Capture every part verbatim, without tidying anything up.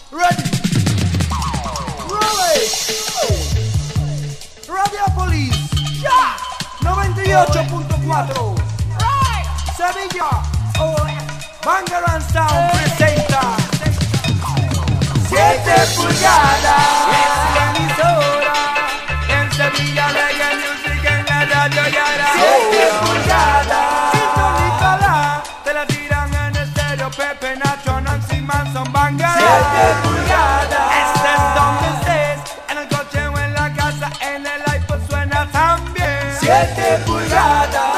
Ready. Roll it. Radiopolis. Ya. noventa y ocho punto cuatro. Sevilla. Banger and Sound presenta siete pulgadas. Es la emisora. En Sevilla Reggae Music en la radio Yara. siete pulgadas. Sintonícala. Te la tiran en estéreo. Pepe, Nacho, Nancy Manson, Banger. siete pulgadas. Este es donde estés. En el coche o en la casa. En el iPod suena también. siete pulgadas.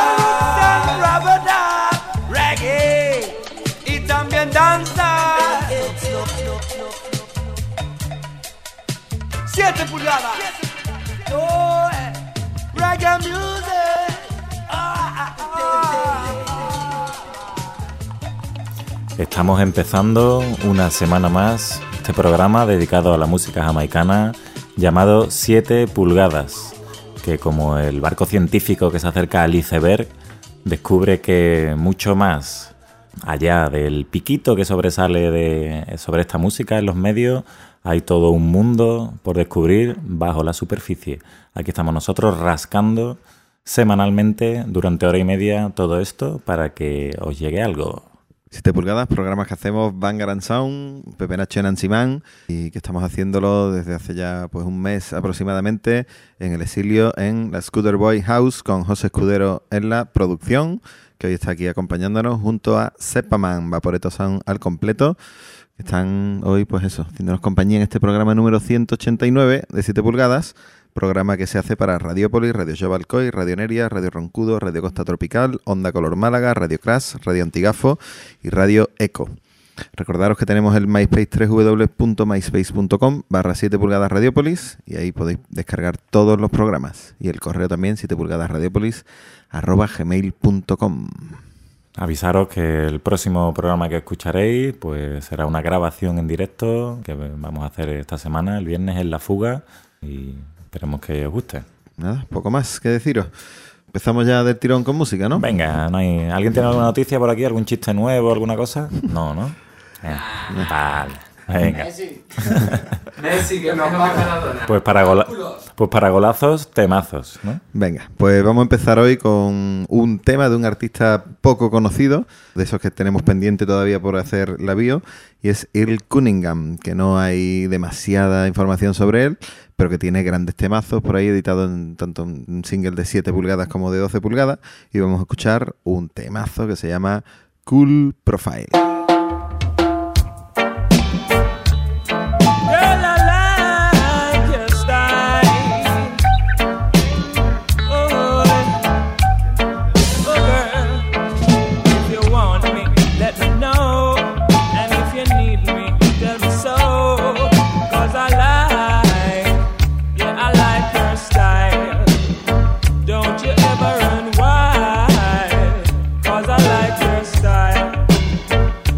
Reggae. Y también danza. siete pulgadas. Oh, eh. Reggae music. Ah, ah, ah. Estamos empezando una semana más este programa dedicado a la música jamaicana llamado siete pulgadas, que como el barco científico que se acerca al iceberg descubre que mucho más allá del piquito que sobresale de, sobre esta música en los medios, hay todo un mundo por descubrir bajo la superficie. Aquí estamos nosotros rascando semanalmente durante hora y media todo esto para que os llegue algo. siete pulgadas, programas que hacemos Banger and Sound, Pepe, Nacho y Nancy Man, y que estamos haciéndolo desde hace ya pues un mes aproximadamente en el exilio en la Scooter Boy House con José Escudero en la producción, que hoy está aquí acompañándonos junto a Sepaman, Vaporeto Sound al completo, que están hoy pues eso, haciéndonos compañía en este programa número ciento ochenta y nueve de siete pulgadas, programa que se hace para Radiopolis, Radio Show Alcoy, Radio Neria, Radio Roncudo, Radio Costa Tropical, Onda Color Málaga, Radio Crash, Radio Antigafo y Radio Eco. Recordaros que tenemos el MySpace doble u doble u doble u punto myspace punto com barra siete pulgadas Radiopolis y ahí podéis descargar todos los programas. Y el correo también, siete pulgadas radiopolis arroba gmail punto com. Avisaros que el próximo programa que escucharéis pues será una grabación en directo que vamos a hacer esta semana, el viernes en La Fuga, y esperemos que os guste. Nada, poco más que deciros. Empezamos ya del tirón con música, ¿no? Venga, ¿no hay... ¿alguien tiene alguna noticia por aquí? ¿Algún chiste nuevo? ¿Alguna cosa? No, ¿no? Eh, vale, venga. Messi. Messi, que nos va a Maradona. Pues para, gola... pues para golazos, temazos, ¿no? Venga, pues vamos a empezar hoy con un tema de un artista poco conocido, de esos que tenemos pendiente todavía por hacer la bio, y es Earl Cunningham, que no hay demasiada información sobre él, pero que tiene grandes temazos por ahí, editado en tanto un single de siete pulgadas como de doce pulgadas, y vamos a escuchar un temazo que se llama Cool Profile. Don't you ever run wild, 'cause I like your style.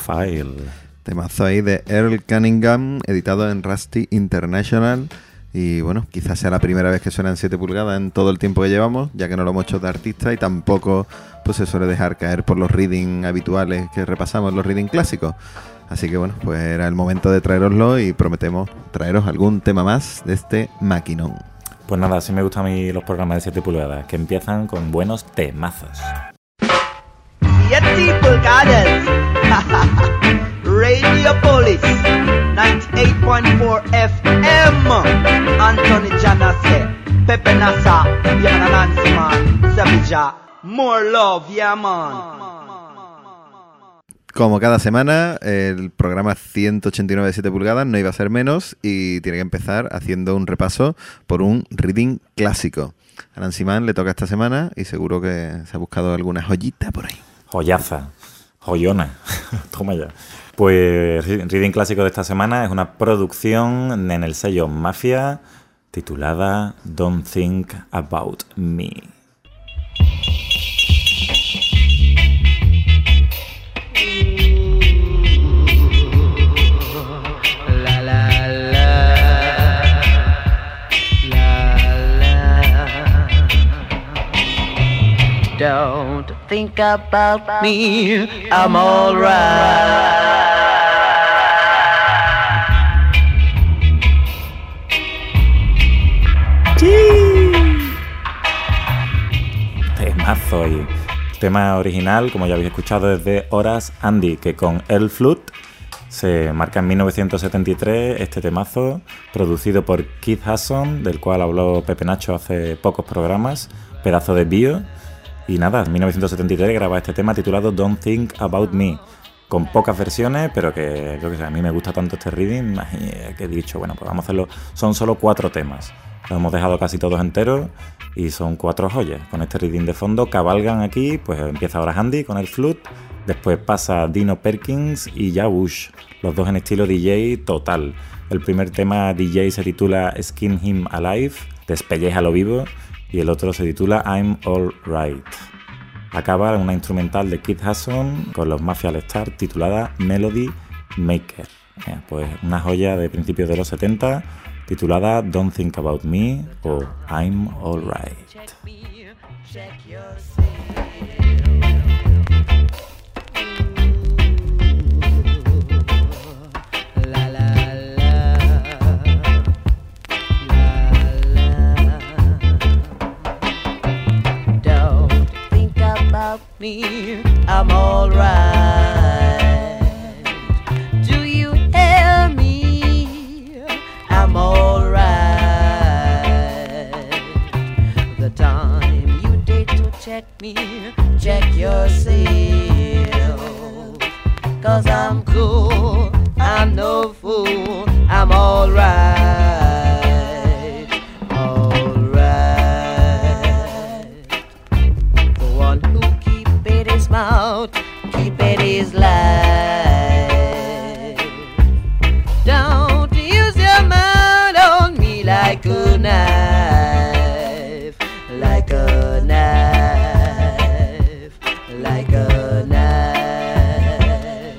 File. Temazo ahí de Earl Cunningham, editado en Rusty International. Y bueno, quizás sea la primera vez que suena en siete pulgadas en todo el tiempo que llevamos, ya que no lo hemos hecho de artista y tampoco pues se suele dejar caer por los reading habituales que repasamos, los reading clásicos. Así que bueno, pues era el momento de traeroslo y prometemos traeros algún tema más de este maquinón. Pues nada, así me gustan a mí los programas de siete pulgadas, que empiezan con buenos temazos. siete pulgadas. Radiopolis ninety-eight point four F M. Anthony Janase, Pepe Nasa, yeah man, Nancy man, Sevilla, more love, yeah man. Como cada semana, el programa ciento ochenta y nueve de siete pulgadas no iba a ser menos y tiene que empezar haciendo un repaso por un reading clásico. A Nancy Man le toca esta semana y seguro que se ha buscado alguna joyita por ahí. Joyaza, joyona, toma ya. Pues reading clásico de esta semana es una producción en el sello Mafia titulada Don't Think About Me. Don't think about me, I'm alright. Temazo y tema original, como ya habéis escuchado, es de Horace Andy, que con El Flute se marca en mil novecientos setenta y tres este temazo, producido por Keith Hudson, del cual habló Pepe Nacho hace pocos programas, pedazo de bio. Y nada, en mil novecientos setenta y tres graba este tema titulado Don't Think About Me, con pocas versiones, pero que yo que sé, a mí me gusta tanto este reading que he dicho, bueno, pues vamos a hacerlo. Son solo cuatro temas, los hemos dejado casi todos enteros y son cuatro joyas. Con este reading de fondo cabalgan aquí, pues empieza ahora Andy con el flute, después pasa Dino Perkins y ya Bush, los dos en estilo D J total. El primer tema D J se titula Skin Him Alive, Despelléjalo vivo, y el otro se titula I'm All Right. Acaba una instrumental de Keith Hudson con los Mafia All Star titulada Melody Maker. Eh, pues una joya de principios de los setenta titulada Don't Think About Me o I'm All Right. Me, I'm alright. Do you hear me? I'm alright. The time you take to check me, check yourself. 'Cause I'm cool, I'm no fool, I'm alright. Alright. The one who his mouth, keep it his life. Don't use your mouth on me like a knife, like a knife, like a knife.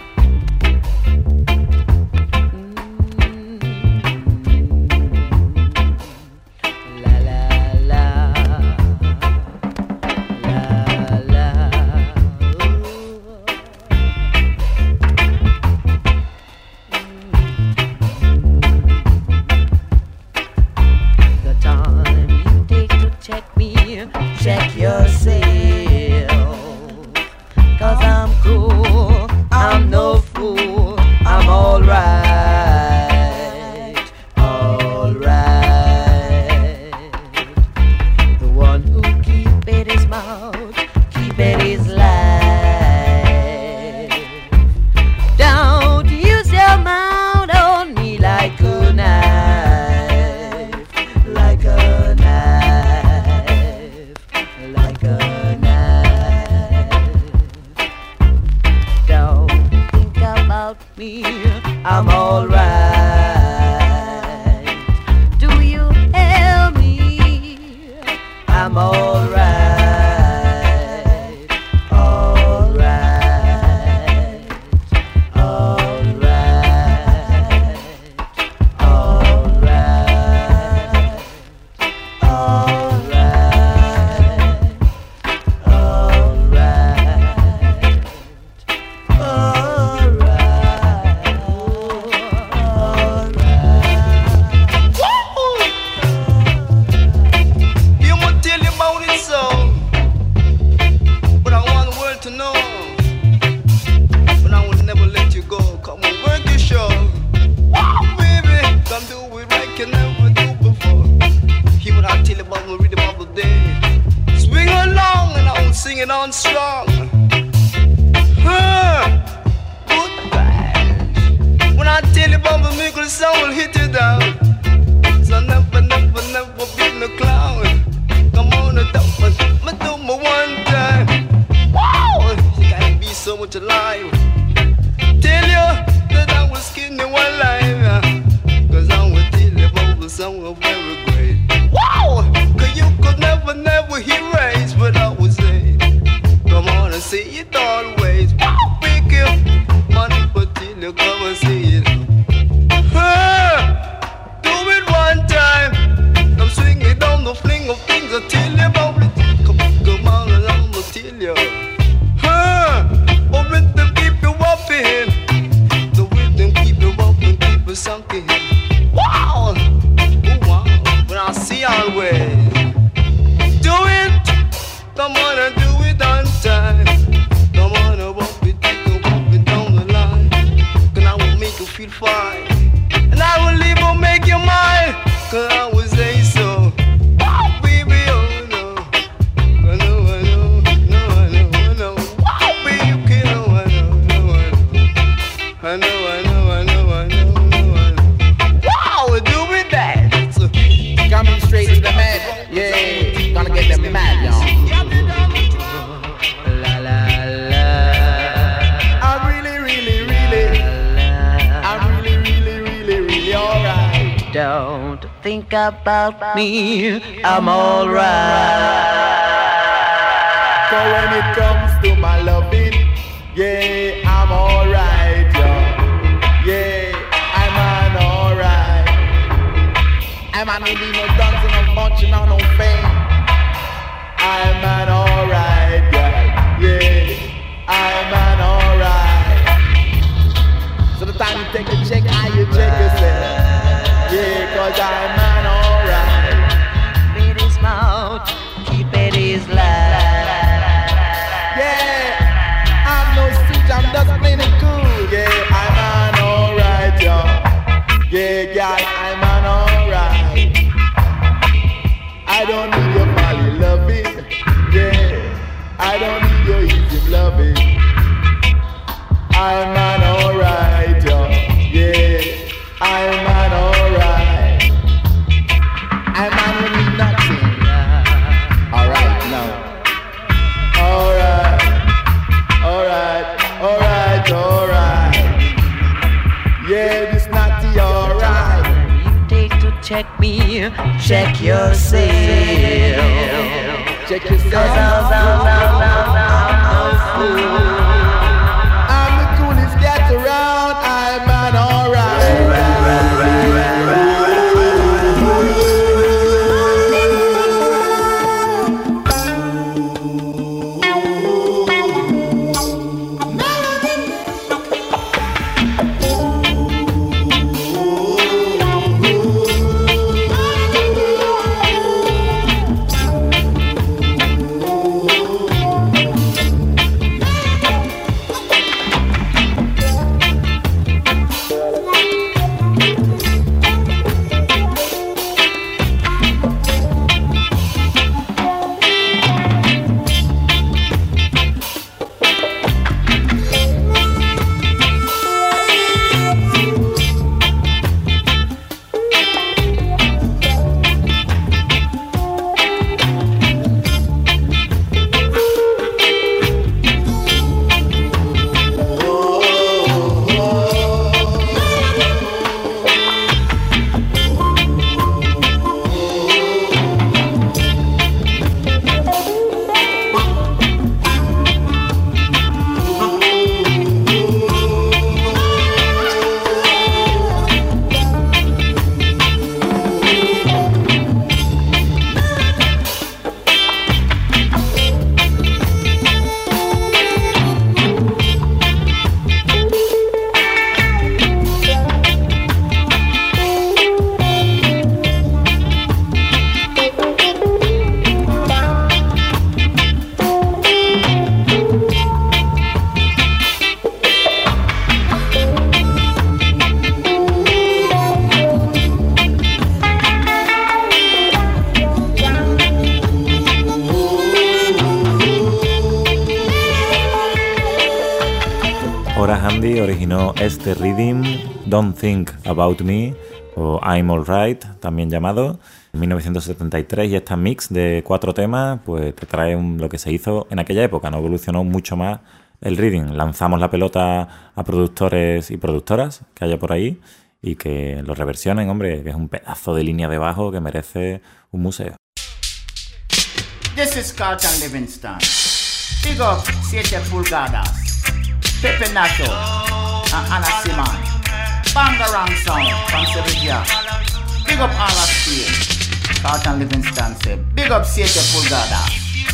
Mm-hmm. La la la. Check yourself, 'cause I'm cool, I'm no fool, I'm alright, alright. The one who keep it his mouth, keep it his life. Don't use your mouth on me like a knife, like a knife, like a knife. Don't think about me, I'm alright. Do you hear me? I'm alright, alright. fight. And I will even make you mine, cause I would say so. Wow, baby, oh no. I know, I know, no, I know, I know. Wow, baby, you can't know, I know, no, I know. I know, I know, I know, I know, no, I know. Wow, do with that. Coming straight to the man, yeah, gonna get them mad, y'all. La la la. I'm really, really, really. I'm really, really, really, really alright. Don't think about me, I'm alright. So when it comes to my loving, yeah, I'm alright, y'all. Yeah, I'm an alright. I'm an need no dancing, no punching, no no pain. I'm an alright, yeah, yeah, I'm an alright. So the time you take a check, how you check yourself. Yeah, cause I'm an alright. Keep it smart, keep it light. Yeah, I'm no street, I'm just plain and cool. Yeah, I'm an alright, y'all. Yeah, guys, I'm an alright. I don't need your molly loving. Yeah, I don't need your easy loving. I'm an alright, y'all. Yeah, I'm an alright. I'm an really nothing. Alright now. Alright, alright, alright, alright. Yeah, this naughty alright. You take to check me, check yourself. Check yourself. Cause I'm, I'm, I'm, I'm, I'm no fool. I'm the coolest cat around. I'm an alright. Ora Handy originó este rhythm, Don't Think About Me, o I'm Alright, también llamado, en mil novecientos setenta y tres, y esta mix de cuatro temas pues te trae un, lo que se hizo en aquella época. No evolucionó mucho más el rhythm. Lanzamos la pelota a productores y productoras que haya por ahí y que lo reversionen, hombre, que es un pedazo de línea de bajo que merece un museo. This is Carlton Livingston. Big up siete pulgadas. Pepe Nacho and Anna Simon. Bangarang Sound from Sevilla. Big up all of Spain. Carlton Livingston said, big up siete pulgadas.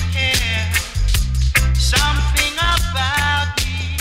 Something about me.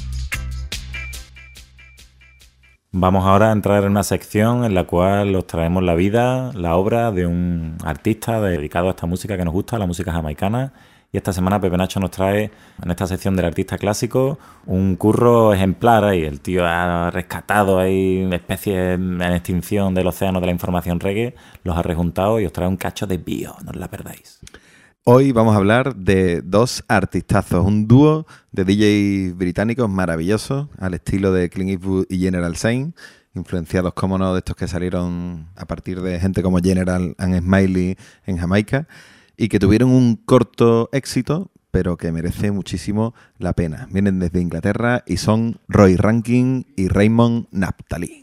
Vamos ahora a entrar en una sección en la cual os traemos la vida, la obra de un artista dedicado a esta música que nos gusta, la música jamaicana, Y esta semana Pepe Nacho nos trae, en esta sección del artista clásico, un curro ejemplar. Y el tío ha rescatado ahí especies en extinción del océano de la información reggae, los ha rejuntado y os trae un cacho de bio, no os la perdáis. Hoy vamos a hablar de dos artistazos, un dúo de D Js británicos maravillosos, al estilo de Clint Eastwood y General Saint, influenciados, como no, de estos que salieron a partir de gente como General and Smiley en Jamaica, y que tuvieron un corto éxito, pero que merece muchísimo la pena. Vienen desde Inglaterra y son Roy Rankin y Raymond Naphtali.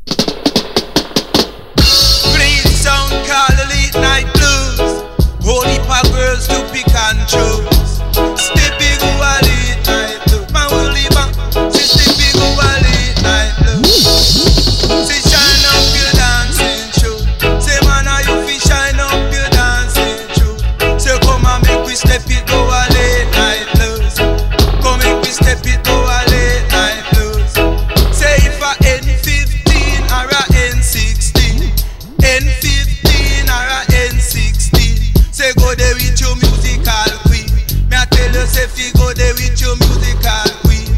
Holy pa girls to pick and choose. Stepping go a late night look. Man will leave back. She stepping go a late night look. Say shine up your dancing shoe. Say man are you fi shine up your dancing shoe. Say come and make we step it go a late night blues. Come make we step it go a late night blues. Say if I N fifteen or a N sixteen, N fifteen or a N sixteen. Say go there with your musical queen. Me I tell you, say fi go there with your musical queen.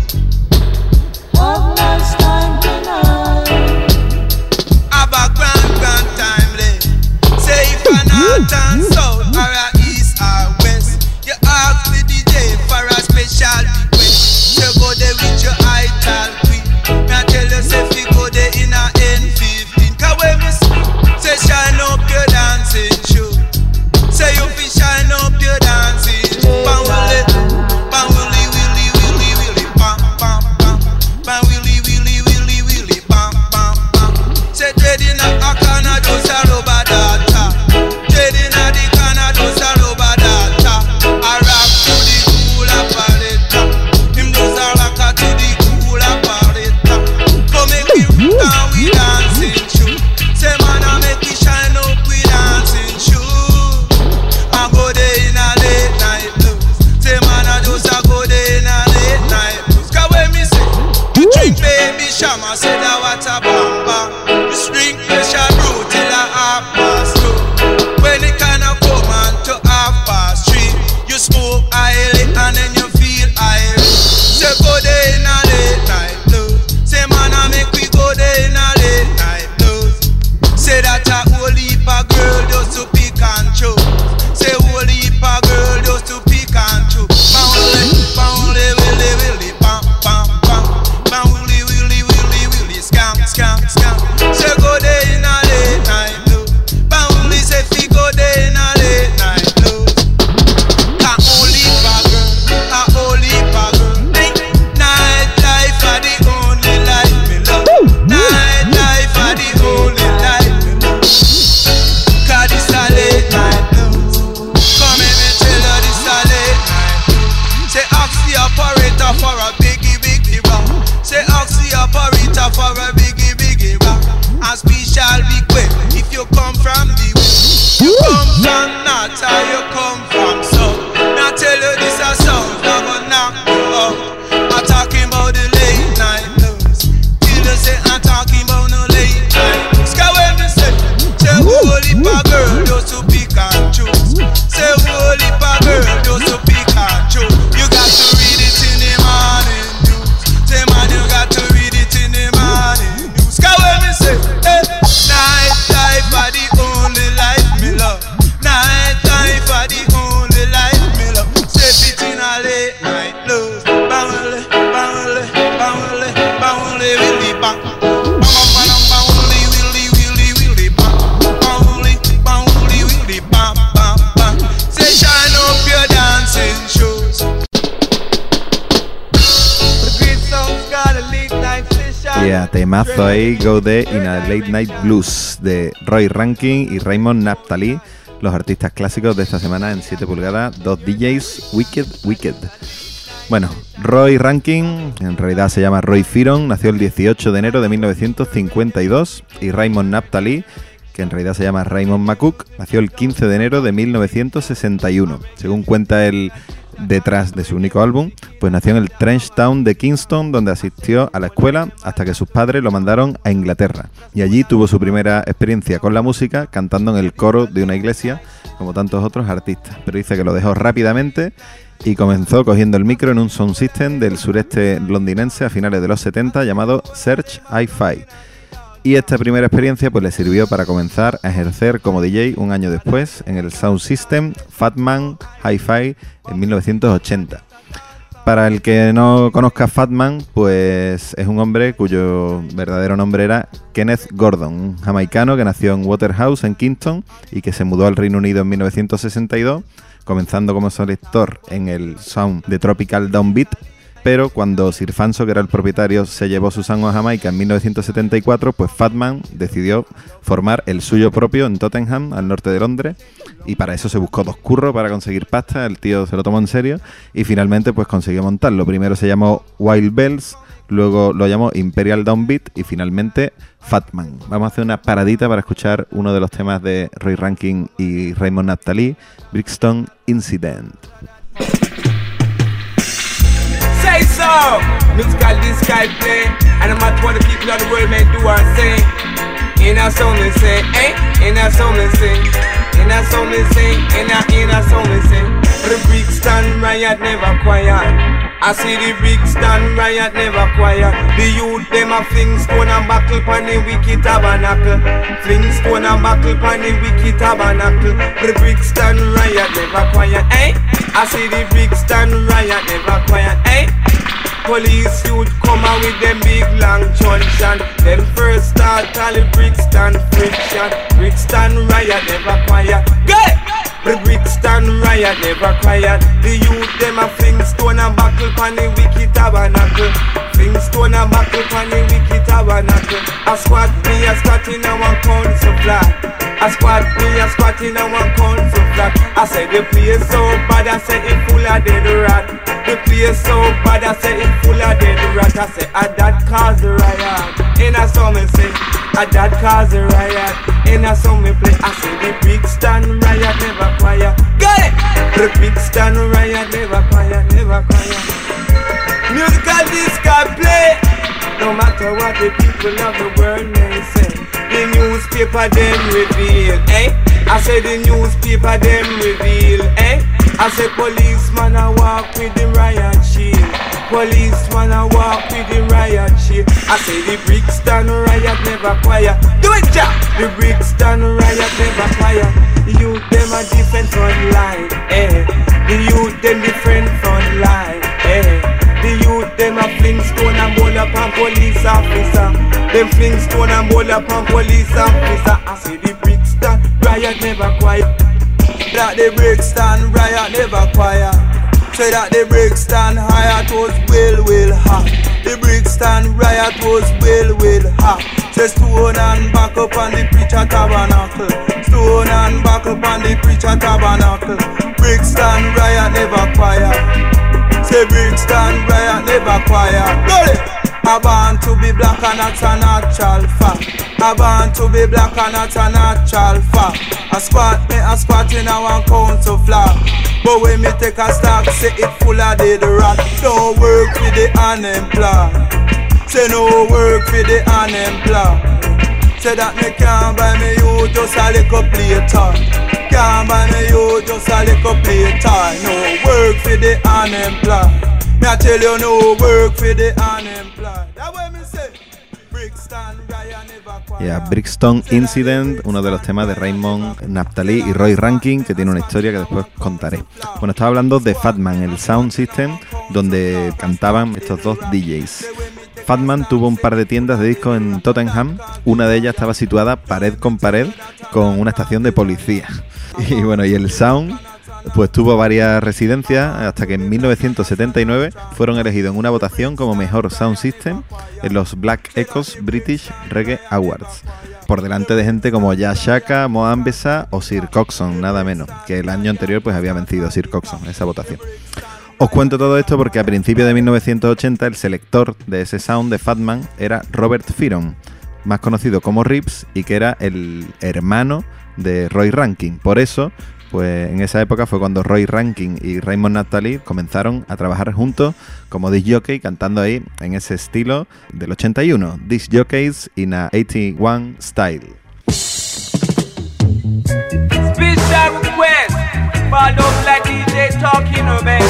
One last time tonight. Have a grand, grand time late. Say if a north and south or a east or west, you ask the D J for a special request. Say go there with your idol queen. Me I tell you, say fi go there in a N fifteen. Cause when me say shine up your dancing shoe. Say you fi shine up your dancing. Bang willy, bang willy, willy, willy, willy, bam, bam, bam. Bang willy, willy, willy, willy, bam, bam, bam. Say dead in a corner, just a rubber data. Dead in a the corner, just a rubber data. I rock to the cool operator. Him just a rock to the cool operator. Come make me down with dancing shoe. Say man I make you shine up with dancing shoe. I go there in a late night blues. Say man I just a go there in a late night blues. Cause when me say you drink baby shama, say that what a bamba. You drink pressure brew till a half past two. When it kinda come on to half past three, you smoke highly and then you feel irie. Say go there in a late night blues. Say man I make we go there in a late night blues. Say that a whole heap of girl just to pick and choose. Say whole heap of girl just to pick and choose. Bouncy, bouncy, willy, willy, bam, bam, bam. Bouncy, willy, willy, willy, scam, scam, scam. Say go there in a late night blues. Bouncy, say fi go there in a late night blues. A whole heap of girl, a whole heap of girl. Night life are the only life me love. Night life are the only life me love. Cause this a late night blues. Come and me tell her this a late night blues. Say ask the operator for a biggie biggie rock. Say ask the operator for a biggie biggie rock. A special big way if you come from the west. You come from north or you come from south. Now tell you this a sound that gonna knock you out. I'm talking about the late night blues. Till you say I'm talking about no late night blues. Cause when me say, say whole heap of girl just to pick and choose. Say whole heap of girl just to pick and choose. You got to read it in the morning news. Say man you got to read it in the morning news. Cause when me say, hey, night life are the only life me love. Night life are the only life me love. Say it in a late night blues. Bouncy, bouncy, bouncy, bouncy, willy bang. Bouncy, willy, willy, willy bang. Bouncy, bouncy, willy bang, bang, bang. Say shine up your dancing shoes. The great songs got a late night session. Yeah, temazo ahí, Go There in a Late Night Blues de Roy Rankin y Raymond Naphtali, los artistas clásicos de esta semana en siete pulgadas, dos D Js, Wicked, Wicked. Bueno, Roy Rankin, en realidad se llama Roy Fearon, nació el dieciocho de enero de mil novecientos cincuenta y dos, y Raymond Naphtali, que en realidad se llama Raymond McCook, nació el quince de enero de mil novecientos sesenta y uno. Según cuenta el detrás de su único álbum, pues nació en el Trench Town de Kingston, donde asistió a la escuela hasta que sus padres lo mandaron a Inglaterra. Y allí tuvo su primera experiencia con la música, cantando en el coro de una iglesia, como tantos otros artistas. Pero dice que lo dejó rápidamente y comenzó cogiendo el micro en un sound system del sureste londinense a finales de los setenta llamado Search Hi-Fi. Y esta primera experiencia pues le sirvió para comenzar a ejercer como D J un año después en el sound system Fatman Hi-Fi en mil novecientos ochenta. Para el que no conozca Fatman, pues es un hombre cuyo verdadero nombre era Kenneth Gordon, un jamaicano que nació en Waterhouse, en Kingston, y que se mudó al Reino Unido en mil novecientos sesenta y dos, comenzando como selector en el sound de Tropical Downbeat. Pero cuando Sir Fanso, que era el propietario, se llevó su sound a Jamaica en mil novecientos setenta y cuatro, pues Fatman decidió formar el suyo propio en Tottenham, al norte de Londres, y para eso se buscó dos curros para conseguir pasta. El tío se lo tomó en serio y finalmente pues consiguió montarlo. Primero se llamó Wild Bells, luego lo llamó Imperial Downbeat y finalmente Fatman. Vamos a hacer una paradita para escuchar uno de los temas de Roy Rankin y Raymond Naphtali, Brixton Incident. Say so! Musical disguise play, and no matter what the people of the world may do or say, in a song they say, eh? In a song they say, in a song they say, in a in a song they say. The Brixton riot never quiet. I see the Brixton riot never quiet. The youth them a fling stone and buckle pon the wicked tabernacle. Fling stone and buckle pon the wicked tabernacle. The Brixton riot never quiet, eh? I see the Brixton riot never quiet, eh? Police youth come out with them big long truncheon. Them first start all the Brixton friction. Brixton riot never quiet. Get it! The Brixton riot never quiet. The youth them a fling stone and buckle pon the wicked tabernacle. Fling stone and buckle pon the wicked tabernacle. A squat me a squat in a one council flat. A squat me a squat in a one council flat. I said the place so bad, I said it full of dead rat. The place so bad, I said it full of dead rat. I said a that cause the riot. In a song me say, a that cause the riot. In a song me play, I say the Brixton riot never quiet. Got it! The Brixton riot never quiet, never quiet. Musical disco play, no matter what the people of the world may say. The newspaper them reveal, eh? I say the newspaper them reveal, eh? I say policeman a walk with the riot shield. Policeman a walk with the riot shield. I say the Brixton riot never quiet. Do it, Jack! The Brixton riot never quiet. The youth them a different front line, eh? The youth them different front line, eh? The youth them a fling stone and bowl up on police officer. Them fling stone and bowl up on police officer. I say the Brixton riot never quiet. That the Brixton riot never quiet. Say that the Brixton riot was well, well hot. The Brixton riot was well, well hot. Say stone and back up on the preacher tabernacle. Stone and back up on the preacher tabernacle. Brixton riot never quiet. Say Brixton riot never quiet. Got it! I want to be black and that's a natural fact. I want to be black and that's a natural fact. I squat me, I squat in a one council flat. But when me take a stock, say it full of dead rat. Don't work for the unemployed. Say no work for the unemployed. Say that me can't buy me you just a little play toy. Can't buy me you just a little play toy. No work for the unemployed. Me I tell you no work for the unemployed. That's what me say. Brixton riot never quiet. Yeah, Brixton Incident, uno de los temas de Raymond Naphtali y Roy Rankin, que tiene una historia que después contaré. Bueno, estaba hablando de Fatman, el sound system donde cantaban estos dos D Js. Fatman tuvo un par de tiendas de discos en Tottenham. Una de ellas estaba situada pared con pared con una estación de policía. Y bueno, y el sound pues tuvo varias residencias hasta que en mil novecientos setenta y nueve fueron elegidos en una votación como mejor sound system en los Black Echoes British Reggae Awards, por delante de gente como Jah Shaka, Mo Ambessa o Sir Coxsone, nada menos, que el año anterior pues había vencido Sir Coxsone esa votación. Os cuento todo esto porque a principios de mil novecientos ochenta el selector de ese sound de Fatman era Robert Fearon, más conocido como Rips, y que era el hermano de Roy Rankin. Por eso, Pues en esa época fue cuando Roy Rankin y Raymond Naphtali comenzaron a trabajar juntos como disc jockey, cantando ahí en ese estilo del ochenta y uno, Disc Jockeys in a eighty-one Style. Special request, follow like D J talking about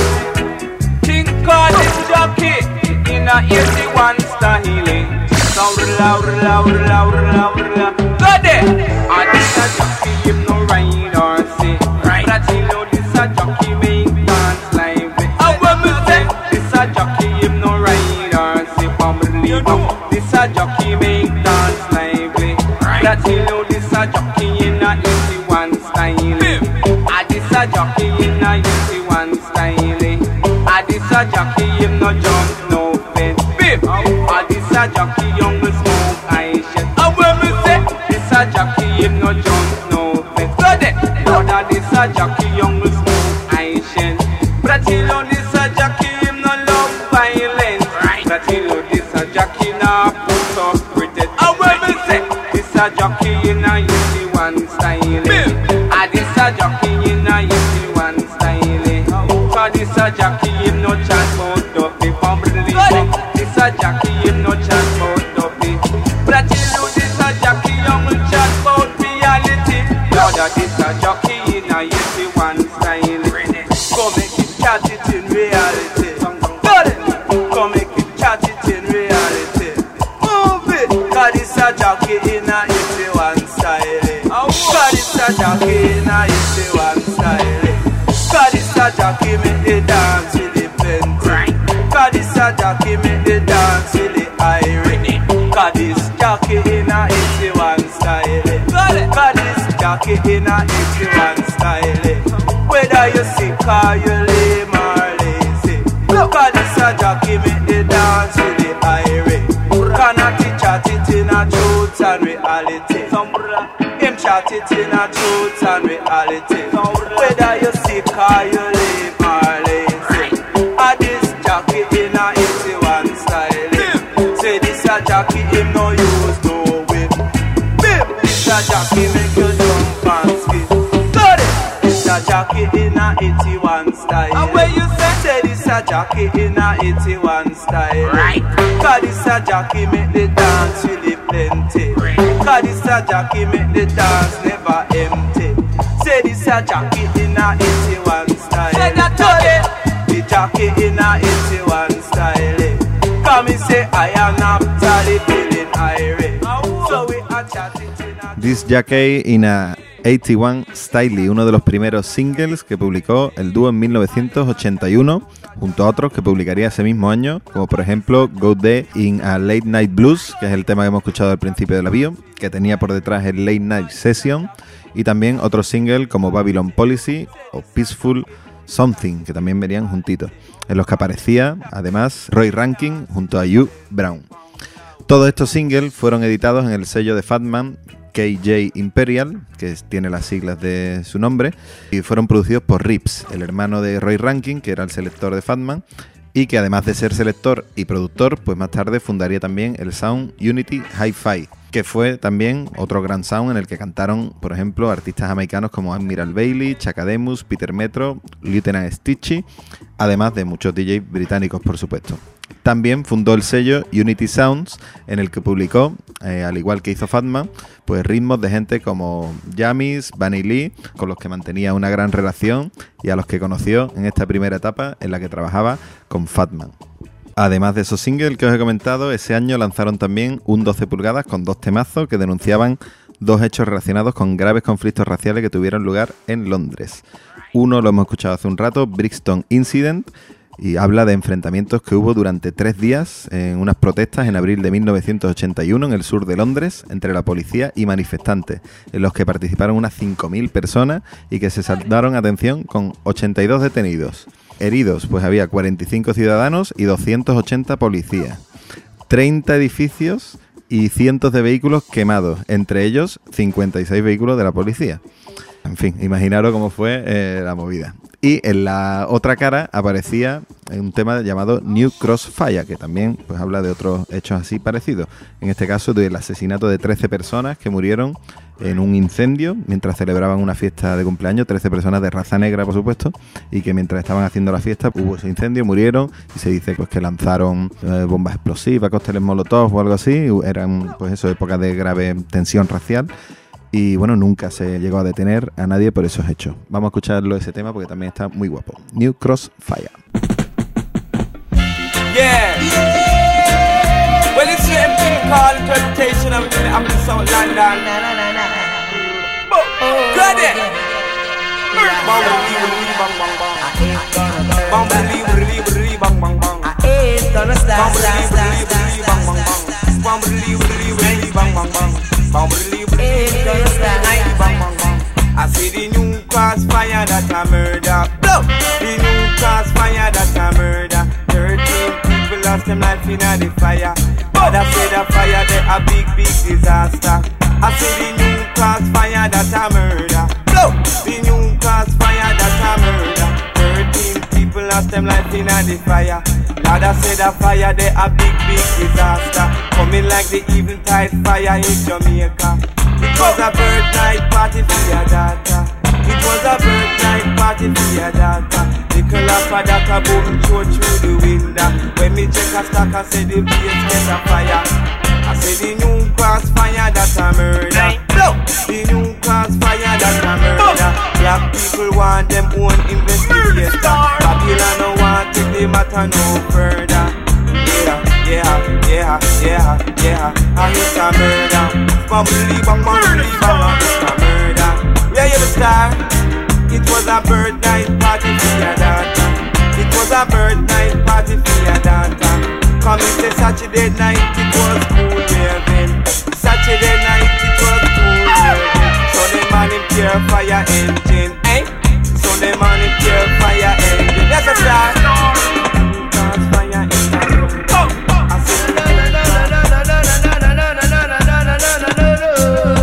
King called this jockey in a eighty-one style. Loud, loud, loud, loud, loud, loud. Go there. And this a jockey, him no ride or say. Right. But you know this a jockey make dance lively. And when me say this a jockey, him no ride or say. Family, this a jockey make dance lively. Right. But you know this a jockey in a eighty-one style. And this a jockey in a eighty-one style. And this a jockey, him no jump, no fence. Bim. And this a jockey young with smoke I shit. And when me say this a jockey him no jump no fence. Go there. Brother this a jockey young with smoke I shit. But you know this a jockey him no love violence. But you know this a jockey now put up pretend. And when me say this a jockey in a eighty-one style. And this a jockey in a eighty-one style. So this a jockey him no chance for duffy from Briley. This a jockey him no chance for duffy. But you know this a jockey young will chat about reality. Brother this a jockey in a eighty-one style. Go make it chat it in reality. Got it. Go make it chat it in reality. Move it. Cause this a jockey in a eighty-one style. Cause this a jockey in a eighty-one style. Cause this a jockey make the dance with the plenty. Cause this a jockey make the dance with the iron. Cause this jockey in a eighty-one style. Cause this jockey in a eighty-one style. Whether you sick or you lame or lazy. Cause this a jockey make the dance with the iron. Cannot chat it in a truth and reality. Him chat it in a truth and reality. Whether you sick or you lame or lazy. And this jockey in a eighty-one style. Say this a jockey him no use no whip. Bim! This a jockey make you jump and skip. Got it! This a jockey in a eighty-one style. And when you say, say this a jockey in a eighty-one style. Right. Cause this a jockey make the dance really plenty. Cause this a jockey make the dance never empty. Say this a jockey in a eighty-one style. Say that again. The jockey in a eighty-one style. Come and say I am Naphtali feeling irate. So we are chatting in a Disc Jockey in a eighty-one Style, uno de los primeros singles que publicó el dúo en mil novecientos ochenta y uno, junto a otros que publicaría ese mismo año, como por ejemplo Go There in a Late Night Blues, que es el tema que hemos escuchado al principio de la bio, que tenía por detrás el Late Night Session, y también otros singles como Babylon Policy o Peaceful Something, que también venían juntitos, en los que aparecía además Roy Rankin junto a Hugh Brown. Todos estos singles fueron editados en el sello de Fatman, K J Imperial, que tiene las siglas de su nombre, y fueron producidos por Rips, el hermano de Roy Rankin, que era el selector de Fatman, y que además de ser selector y productor, pues más tarde fundaría también el Sound Unity Hi-Fi, que fue también otro gran sound en el que cantaron, por ejemplo, artistas jamaicanos como Admiral Bailey, Chaka Demus, Peter Metro, Lieutenant Stitchie, además de muchos D Js británicos, por supuesto. También fundó el sello Unity Sounds, en el que publicó, eh, al igual que hizo Fatman, pues ritmos de gente como Jamis, Bunny Lee, con los que mantenía una gran relación y a los que conoció en esta primera etapa en la que trabajaba con Fatman. Además de esos singles que os he comentado, ese año lanzaron también un doce pulgadas con dos temazos que denunciaban dos hechos relacionados con graves conflictos raciales que tuvieron lugar en Londres. Uno lo hemos escuchado hace un rato, Brixton Incident, y habla de enfrentamientos que hubo durante tres días en unas protestas en abril de mil novecientos ochenta y uno en el sur de Londres entre la policía y manifestantes, en los que participaron unas cinco mil personas y que se saldaron, atención, con ochenta y dos detenidos. Heridos, pues había cuarenta y cinco ciudadanos y doscientos ochenta policías. treinta edificios y cientos de vehículos quemados, entre ellos cincuenta y seis vehículos de la policía. En fin, imaginaros cómo fue eh, la movida. Y en la otra cara aparecía un tema llamado New Crossfire, que también pues habla de otros hechos así parecidos. En este caso del asesinato de trece personas que murieron en un incendio mientras celebraban una fiesta de cumpleaños, trece personas de raza negra, por supuesto, y que mientras estaban haciendo la fiesta hubo ese incendio, murieron, y se dice pues que lanzaron eh, bombas explosivas, cócteles molotov o algo así. Eran pues eso, épocas de grave tensión racial. Y bueno, nunca se llegó a detener a nadie por esos hechos. Vamos a escucharlo ese tema porque también está muy guapo. New Crossfire. Yeah. Yeah. Well, it's an thing called interpretation of it up in South London. Got it. Bang bang bang. I ain't gonna stop, stop, stop, stop, stop. Bang bang bang. I see the new crossfire that a murder. Blow! The new crossfire that a murder. Thirteen people lost them life in the fire. But I say the fire they a big, big disaster. I see the new crossfire that a murder. Blow! The new crossfire that a murder. Thirteen people lost them life in the fire. Lord, I say the fire they a big, big disaster. Coming like the eventide fire in Jamaica. It was a birthnight party for your daughter. It was a birthnight party for your daughter. Nicola for that a boom throw through the window. When me check a stock, I say the place get a fire. I say the new crossfire that a murder. Blow! The new crossfire that a murder. Black people want them own investigator. Babylon no want take the matter no further. Yeah, yeah, yeah, yeah, yeah. And it's a murder. Bumbly bang bumbly bang, it's a murder. Yeah, you the star. It was a birthnight party for your daughter. It was a birthnight party for your daughter. Coming to Saturday night, it was cool raving. Saturday night, it was cool raving. Sunday morning, pure fire engine. Eh? Sunday morning, pure fire engine. Yes, a star. Fire in the room. I said, no, no, no, no, no, no, no, no, no, no, no, no, no, no, no, no.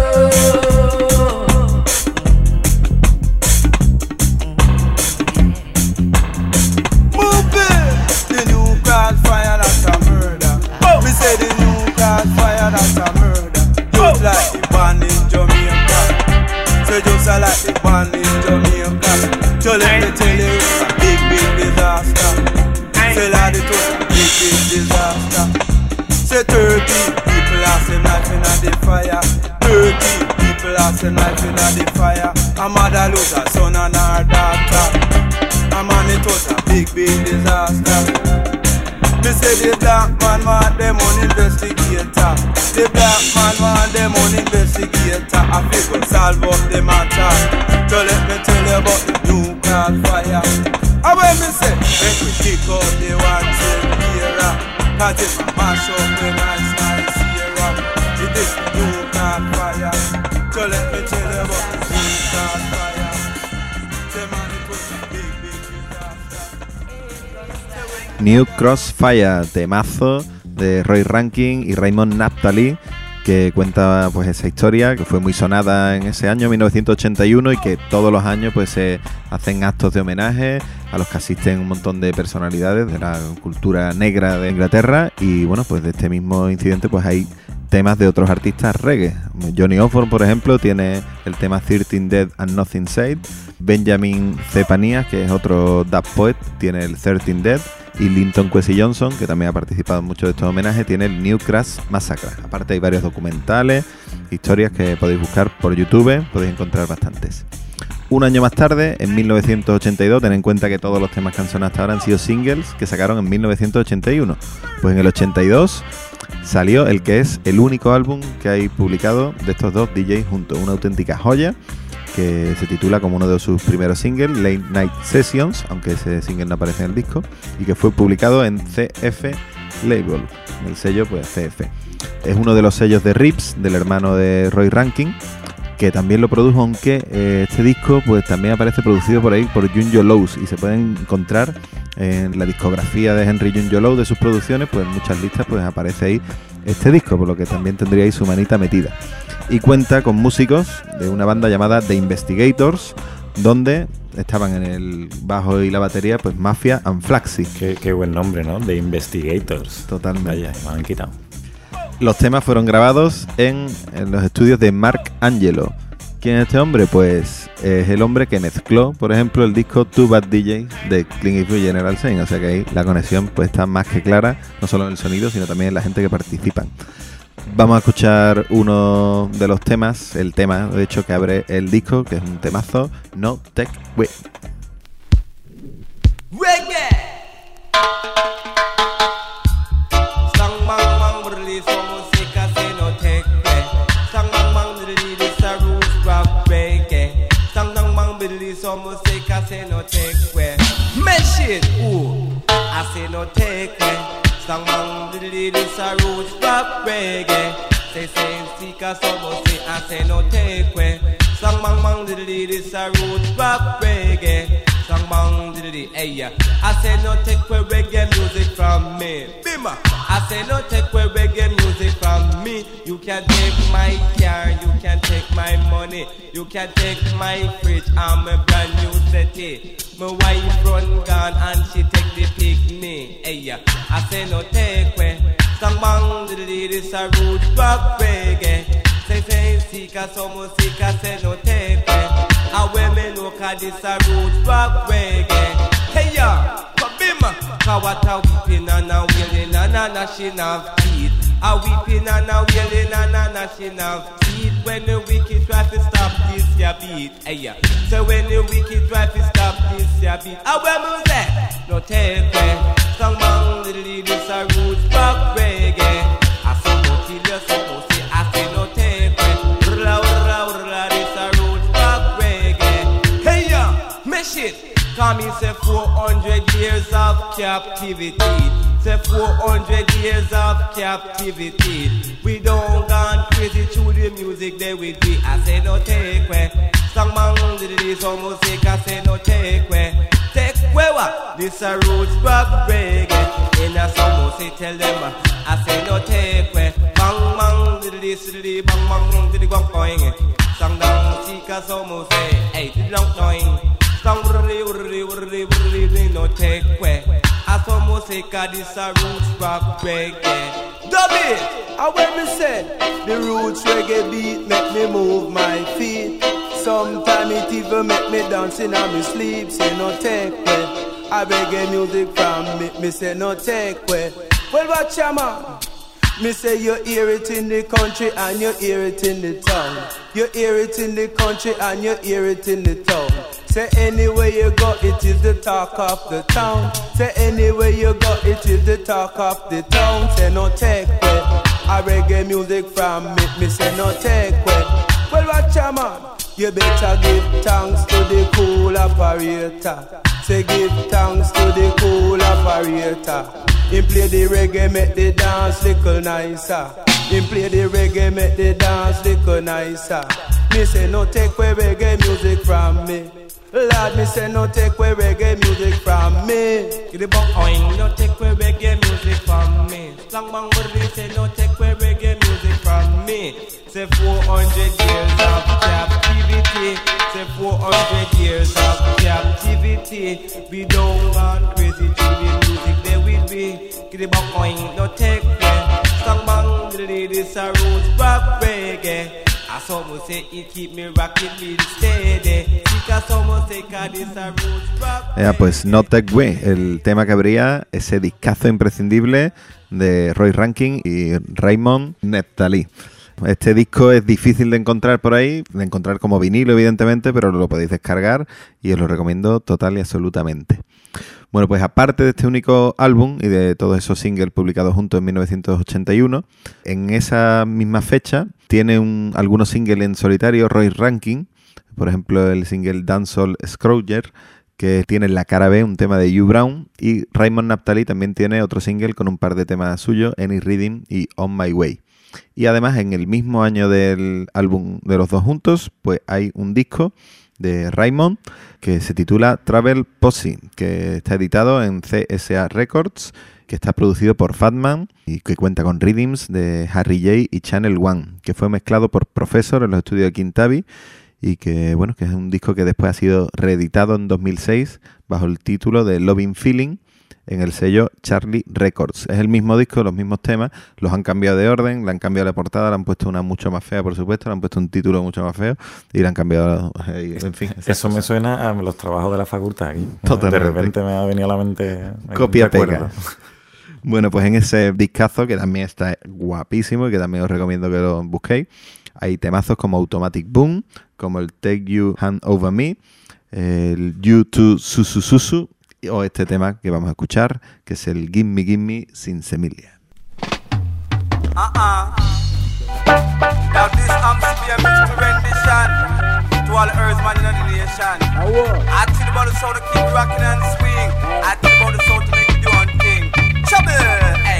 Move it. The new crossfire, that's a murder. Me say the new crossfire, that's a murder. Just like the band in Jamaica. So just like the band in Jamaica. So let me tell you, it's a big, big disaster. Say like the total big, big disaster. Say thirty people lost them life in the fire. Thirty people lost them life in the fire. A mother lose her son and her daughter. A man, it was a big, big disaster. Me say the black man want them on investigator. The black man want them on investigator. I figure solve up the matter. So let me tell you about the new crossfire. And when me say, make we kick out the one till era. Cause it's a mash up the nice, nice era. It is the new crossfire. So let me tell you about the new crossfire. Say man, it was a big, big disaster. New Crossfire, temazo de Roy Rankin y Raymond Naphtali, que cuenta pues esa historia que fue muy sonada en ese año mil novecientos ochenta y uno y que todos los años pues se hacen actos de homenaje a los que asisten un montón de personalidades de la cultura negra de Inglaterra. Y bueno, pues de este mismo incidente pues hay temas de otros artistas reggae. Johnny Osborne, por ejemplo, tiene el tema thirteen Dead and Nothing Said. Benjamin Cepanias, que es otro dub poet, tiene el thirteen Dead. Y Linton Kwesi Johnson, que también ha participado en muchos de estos homenajes, tiene el New Crash Massacre. Aparte hay varios documentales, historias que podéis buscar por YouTube, podéis encontrar bastantes. Un año más tarde, en mil novecientos ochenta y dos, ten en cuenta que todos los temas que han sonado hasta ahora han sido singles que sacaron en mil novecientos ochenta y uno. Pues en el ochenta y dos salió el que es el único álbum que hay publicado de estos dos D Js juntos, una auténtica joya, que se titula como uno de sus primeros singles, Late Night Sessions, aunque ese single no aparece en el disco, y que fue publicado en C F Label, el sello pues C F. Es uno de los sellos de Rips, del hermano de Roy Rankin, que también lo produjo, aunque eh, este disco pues también aparece producido por ahí por Junjo Lows, y se pueden encontrar en la discografía de Henry Junjo Lows de sus producciones, pues en muchas listas pues aparece ahí este disco, por lo que también tendría ahí su manita metida. Y cuenta con músicos de una banda llamada The Investigators, donde estaban en el bajo y la batería, pues Mafia and Flaxy. Qué, qué buen nombre, ¿no? The Investigators. Totalmente. Vaya, me han quitado. Los temas fueron grabados en, en los estudios de Mark Angelo. ¿Quién es este hombre? Pues es el hombre que mezcló, por ejemplo, el disco Two Bad D Js de Clint Eastwood y General Zane. O sea que ahí la conexión pues está más que clara, no solo en el sonido, sino también en la gente que participan. Vamos a escuchar uno de los temas, el tema, de hecho, que abre el disco, que es un temazo, No Take Way. Reggae. Sang mang mang release some music I say no take way. Sang mang mang release a roots rock reggae. Sang mang mang release some music I say no take way. Mention ooh, I say no take way. Sang mang release a roots rock reggae. Say say seek a some music I say no take way. Sang mang mang release a roots rock reggae. Sang bang diddy, hey yeah. I say no take away reggae music from me. Bima. I say no take away reggae music from me. You can take my car, you can take my money, you can take my fridge. I'm a brand new city. My wife run gone and she take the picnic. Hey yeah. I say no take away. Sang bang diddy, this a root rock reggae. Say say seek a some music, I say no take away. And when me look at this a roots rock reggae. Hey ya, kabima. Cause what a weeping and a wailing and a gnashing of teeth. A weeping and a wailing and a gnashing of teeth. When the wicked try to stop this ya beat. Hey ya. So when the wicked try to stop this ya beat. And when me say, no take way. Song man little this a roots rock reggae. I say no till you supposed to. I say no take way. Urla urla urla this a roots rock reggae. Hey ya, me shit. Come in say four hundred years of captivity. Say four hundred years of captivity. We don't gone crazy through the music that we do. I say no take way. Song man did this some music. I say no take way. Take way what? This a roots rock reggae. In a song say tell them. I say no take way. Bang bang did this did this bang bang did the gong going. Song down seek a some say hey did long going. Song urri urri urri urri no take way. I saw musica this a roots rock reggae. Dub it! And when me say the roots reggae beat make me move my feet. Sometimes it even make me dance in my sleep. Say no take way. I reggae music from me. Me say no take way. Well watch ya man. Me say you hear it in the country and you hear it in the town. You hear it in the country and you hear it in the town. Say anywhere you go, it is the talk of the town. Say anywhere you go, it is the talk of the town. Say no take way. I reggae music from me. Me say no take way. Well watch ya man. You better give thanks to the cool operator. Say give thanks to the cool operator. Him play the reggae, make the dance little nicer. Him play the reggae, make the dance little nicer. Me say no take away reggae music from me. Lord, me say no take away reggae music from me. Get the bong oing, no take away reggae music from me. Slang bang body say no take away reggae music from me. Say four hundred years of captivity. Say four hundred years of captivity. We don't gone crazy to the music that we be. Get the bong oing, no take away. Slang bang body this a roots rock reggae. I saw me say it keep me rocking me steady. Ya, pues No Take Way, el tema que abría ese discazo imprescindible de Roy Rankin y Raymond Neptali. Este disco es difícil de encontrar por ahí, de encontrar como vinilo evidentemente, pero lo podéis descargar y os lo recomiendo total y absolutamente. Bueno, pues aparte de este único álbum y de todos esos singles publicados juntos en mil novecientos ochenta y uno, en esa misma fecha tiene un, algunos singles en solitario Roy Rankin. Por ejemplo, el single Dancehall Scrooger, que tiene en la cara B un tema de Hugh Brown, y Raymond Naphtali también tiene otro single con un par de temas suyos, Any Reading y On My Way. Y además, en el mismo año del álbum de los dos juntos, pues hay un disco de Raymond que se titula Travel Posse, que está editado en C S A Records, que está producido por Fatman y que cuenta con rhythms de Harry J y Channel One, que fue mezclado por Professor en los estudios de Kintabi y que, bueno, que es un disco que después ha sido reeditado en dos mil seis bajo el título de Loving Feeling en el sello Charlie Records. Es el mismo disco, los mismos temas, los han cambiado de orden, le han cambiado la portada, le han puesto una mucho más fea, por supuesto, le han puesto un título mucho más feo y le han cambiado, eh, en fin. Eso me suena a los trabajos de la facultad aquí. Totalmente. De repente me ha venido a la mente... Copia pega. Bueno, pues en ese discazo, que también está guapísimo y que también os recomiendo que lo busquéis, hay temazos como Automatic Boom, como el Take You Hand Over Me, el You To Susu Susu, o este tema que vamos a escuchar, que es el Gimme Gimme sin Semilia. Uh-uh. Now this I'm to be a mixed rendition to all the earthman in the nation. I tell about the soul to keep rocking and swing. I tell about the soul to make you do one thing. Trouble, hey.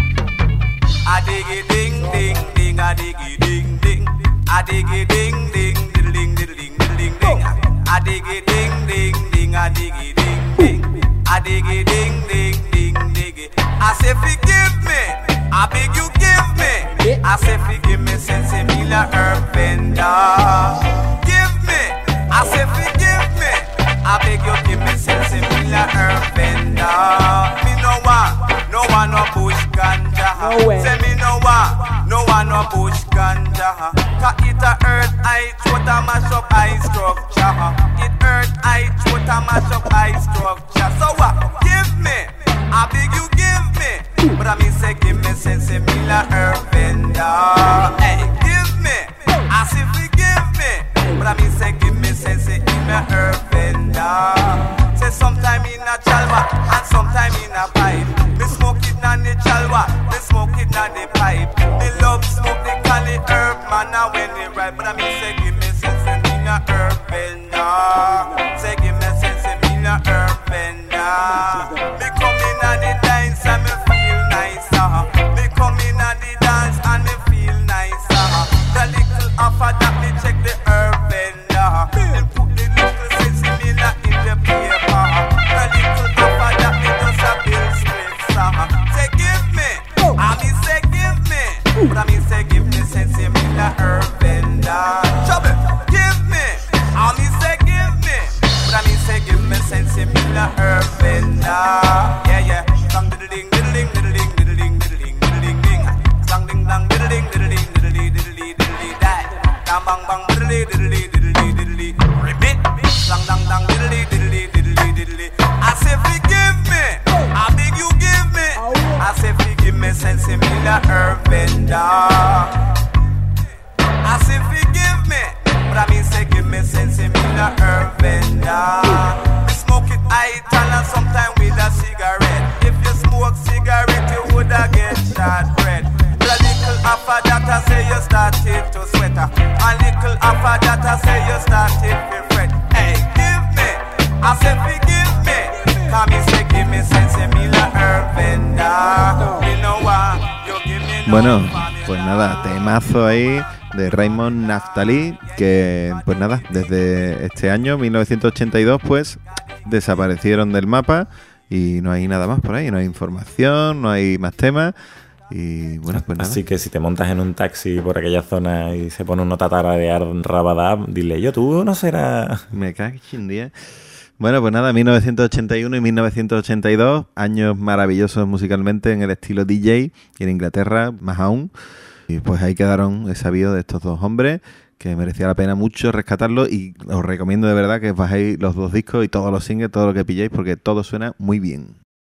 I dig it ding ding ding, I dig it ding ding. I dig it ding ding, diddle ding diddle ding diddle ding ding. I dig it ding ding ding, I dig it ding ding. I dig it ding ding ding dig it. I say forgive me, I beg you give me. I say forgive me, sense Emilia Herb Vendor. Give me, I say forgive me, I beg you give me sense Emilia Herb Vendor. Me no want, no one no bush ganja. No say me no want, no one no bush ganja. Cause it a earth, I throat a mash up I structure. It earth, I throat a mash up I structure. So what? Give me, I beg you give me. But I mean say give me sense Emilia Herb Vendor. Hey, give me, I say forgive me. But I mean say give me sense Emilia Herb Vendor. Say sometime in a chalwa and sometime in a pipe. Me smoke it na the chalwa, me smoke it na the pipe. Me love smoke the cali herb man now when it right. But I mean say give me sense Emilia Herb Vendor. Say give me sense Emilia Herb Vendor. Me come in at the dance and me feel nicer. Me come in at the dance and me feel nicer. The little offer that me check the herb vendor. Me put the little sense Emilia in the paper. The little offer that me just a bill spritzer. Say give me, I mean say give me. But I mean say give me sense Emilia Herb Vendor. Trouble, give me, I mean say give me. But I mean say give me sense Emilia Herb Vendor. Yeah, yeah. Song diddle ding, diddle ding, diddle ding, diddle ding, diddle ding, diddle ding, ding. Song ding dong, diddle ding, diddle ding, diddle ding, diddle ding, diddle ding, die. Dang bang bang, diddle ding, diddle ding, diddle ding, diddle ding. Repeat. Song dong dong, diddle ding, diddle ding, diddle ding, diddle ding. I say forgive me, I beg you give me. I say forgive me, sense Emilia Herb Vendor. I say forgive me, but I mean say give me sense Emilia Herb Vendor. Smoke it ital and sometime with a cigarette. If you smoke cigarette, you woulda get shot bread. A little after that I say you started to sweat. A little after that I say you started to fret. Hey, give me, I say forgive me. Come me say give me sense Emilia Herb Vendor. You know what? You give me no. Bueno, pues nada, temazo ahí de Raymond Naftali, que pues nada, desde este año mil novecientos ochenta y dos pues desaparecieron del mapa y no hay nada más por ahí, no hay información, no hay más temas y bueno, pues nada. Así que si te montas en un taxi por aquella zona y se pone una tatara de Rabadab, dile, yo tú no serás... Me cago en día. Bueno, pues nada, mil novecientos ochenta y uno y mil novecientos ochenta y dos, años maravillosos musicalmente en el estilo D J y en Inglaterra más aún. Y pues ahí quedaron esa bio de estos dos hombres, que merecía la pena mucho rescatarlo y os recomiendo de verdad que bajéis los dos discos y todos los singles, todo lo que pilléis, porque todo suena muy bien.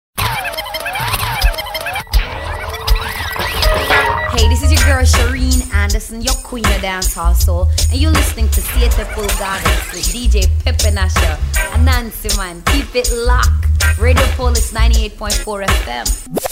Hey, this is your girl Shireen Anderson, your queen of dancehall soul, and you're listening to Siete Pulgadas with D J Pepe Nasha and Nancy Man. Keep it locked. Radio Polis ninety-eight point four F M.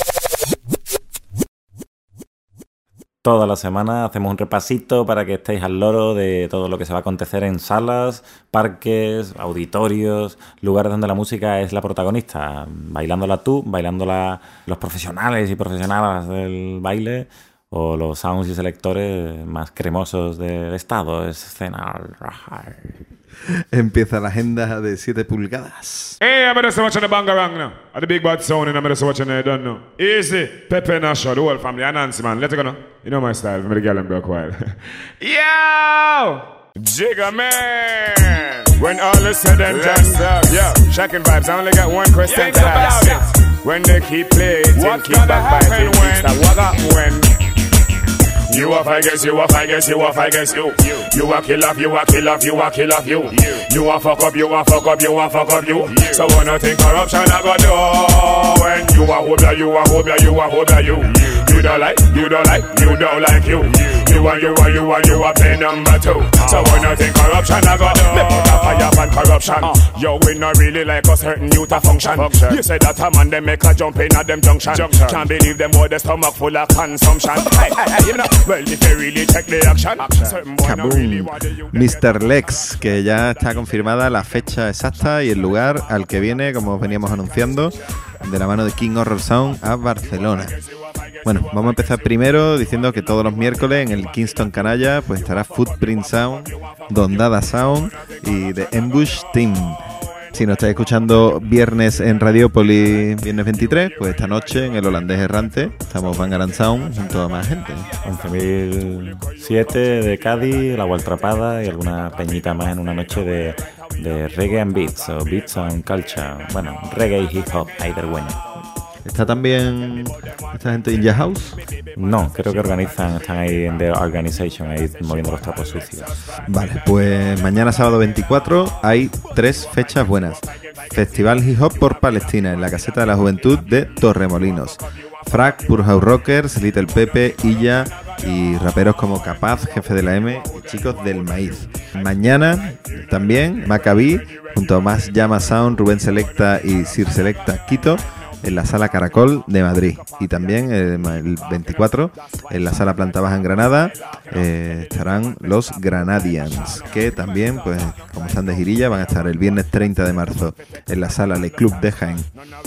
Toda la semana hacemos un repasito para que estéis al loro de todo lo que se va a acontecer en salas, parques, auditorios, lugares donde la música es la protagonista. Bailándola tú, bailándola los profesionales y profesionalas del baile o los sounds y selectores más cremosos del estado, escena. Empieza la agenda de siete pulgadas. Hey, I'm just watching the bangarang now. At the big bad sound, and I'm just watching it done now. Easy, Pepe Nasha, the whole family, and Nancy man. Let's go now. You know my style, I'm the girl and broke wild. Yo! Jigga man, when all is said and done, yeah, shocking vibes. I only got one question to ask. When they keep playing, keep backbiting, when what happen when? You off, I guess, you off, I guess, you off, I guess, you. You a kill off, you a kill off, you a kill off, you. You a fuck up, you a fuck up, you a fuck up, you. So when I think corruption, I go do. When you a hobia, you a hobia, you a hobia, you. You don't like, you don't like, you don't like you. You and you and you and you a play number two. So when I think corruption, I go do. Me put a fire upon corruption. Yo, we not really like us hurting you to function. You say that a man, they make a jump in at them junction. Can't believe them boy, the stomach full of consumption. Hey, hey, hey, you know. Well, if they really take the action, Kaboom. mister Lex, que ya está confirmada la fecha exacta y el lugar al que viene, como veníamos anunciando, de la mano de King Horror Sound a Barcelona. Bueno, vamos a empezar primero diciendo que todos los miércoles en el Kingston Canalla pues estará Footprint Sound, Don Dada Sound y The Ambush Team. Si nos estáis escuchando viernes en Radiópolis, viernes veintitrés, pues esta noche en el Holandés Errante estamos Bang and Sound junto a más gente. once mil siete de Cádiz, La Gualtrapada y alguna peñita más en una noche de, de reggae and beats o beats and culture. Bueno, reggae y hip hop, either way. ¿Está también esta gente in your house? No, creo que organizan, están ahí en The Organization, ahí moviendo los trapos sucios. Vale, pues mañana sábado veinticuatro hay tres fechas buenas. Festival Hip Hop por Palestina en la Caseta de la Juventud de Torremolinos. Frack, Pure House Rockers, Little Pepe, Illa y raperos como Capaz, Jefe de la M y Chicos del Maíz. Mañana también Maccabi junto a Más Llama Sound, Rubén Selecta y Sir Selecta Quito en la Sala Caracol de Madrid. Y también eh, el veinticuatro en la Sala Planta Baja en Granada eh, estarán los Granadians, que también, pues como están de girilla, van a estar el viernes treinta de marzo en la Sala Le Club de Jaén.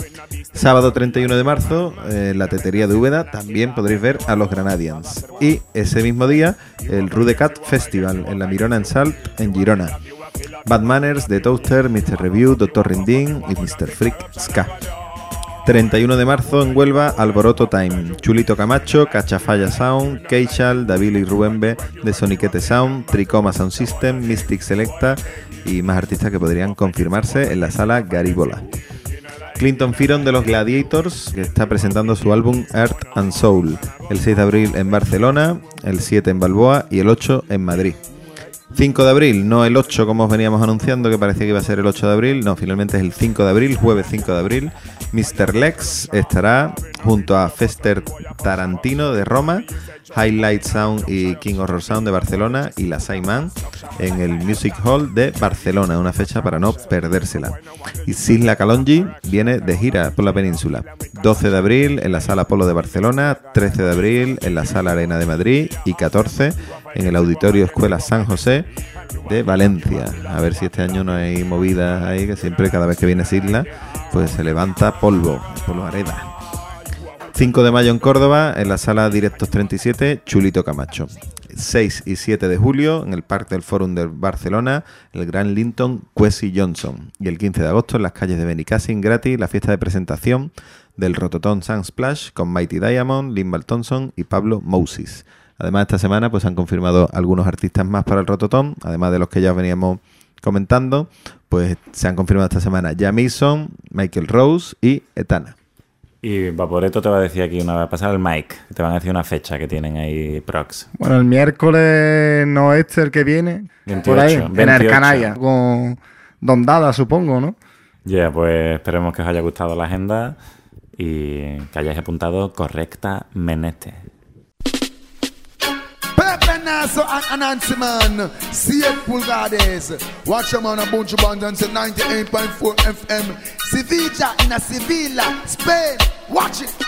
Sábado treinta y uno de marzo eh, en la Tetería de Úbeda también podréis ver a los Granadians. Y ese mismo día el Rude Cat Festival en la Mirona en Salt en Girona. Bad Manners, The Toaster, mister Review, doctor Rindín y mister Freak Ska. treinta y uno de marzo en Huelva, Alboroto Time, Chulito Camacho, Cachafalla Sound, Keishal, Davil y Rubenbe de Soniquete Sound, Tricoma Sound System, Mystic Selecta y más artistas que podrían confirmarse en la Sala Garibola. Clinton Firon de los Gladiators, que está presentando su álbum Earth and Soul, el seis de abril en Barcelona, el siete en Balboa y el ocho en Madrid. cinco de abril, no el ocho como os veníamos anunciando, que parecía que iba a ser el ocho de abril, no, finalmente es el cinco de abril, jueves cinco de abril. mister Lex estará junto a Fester Tarantino de Roma, Highlight Sound y King Horror Sound de Barcelona y la Saiman en el Music Hall de Barcelona, una fecha para no perdérsela. Y Sisla Kalonji viene de gira por la península. doce de abril en la Sala Polo de Barcelona, trece de abril en la Sala Arena de Madrid y catorce en el Auditorio Escuela San José de Valencia. A ver si este año no hay movidas ahí, que siempre cada vez que viene Sisla pues se levanta polvo, polvo arena. cinco de mayo en Córdoba, en la Sala Directos treinta y siete, Chulito Camacho. seis y siete de julio, en el Parque del Fórum de Barcelona, el Gran Linton Kwesi Johnson. Y el quince de agosto, en las calles de Benicassin, gratis, la fiesta de presentación del Rototom Sunsplash con Mighty Diamond, Limbal Thompson y Pablo Moses. Además, esta semana pues han confirmado algunos artistas más para el Rototom, además de los que ya veníamos comentando, pues se han confirmado esta semana Jamison, Michael Rose y Etana. Y Vaporeto te va a decir aquí una, va a pasar el mic, te van a decir una fecha que tienen ahí prox. Bueno, el miércoles no este el que viene, veintiocho, por ahí, veintiocho. En el Canalla, con Don Dada, supongo, ¿no? Ya, yeah, pues esperemos que os haya gustado la agenda y que hayáis apuntado correctamente. Pepe Naso and Nancy Man, siete pulgadas. Watch them on a bunch of bands and ninety-eight point four F M. Sevilla in a Sevilla, Spain. Watch it.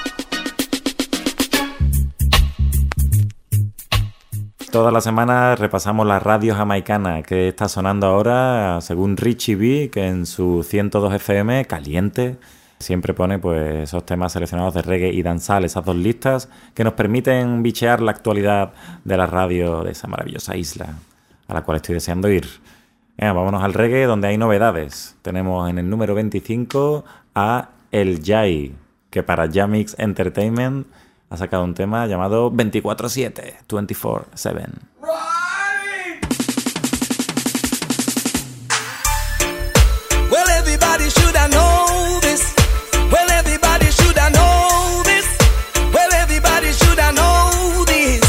Toda la semana repasamos la radio jamaicana que está sonando ahora, según Richie B, que en su ciento dos F M, caliente, siempre pone pues esos temas seleccionados de reggae y dancehall, esas dos listas que nos permiten bichear la actualidad de la radio de esa maravillosa isla a la cual estoy deseando ir. Venga, vámonos al reggae donde hay novedades. Tenemos en el número veinticinco a El Jai, que para Jamix Entertainment ha sacado un tema llamado veinticuatro siete, veinticuatro siete. everybody shoulda know this. Well, everybody shoulda know this. Well, everybody shoulda know this.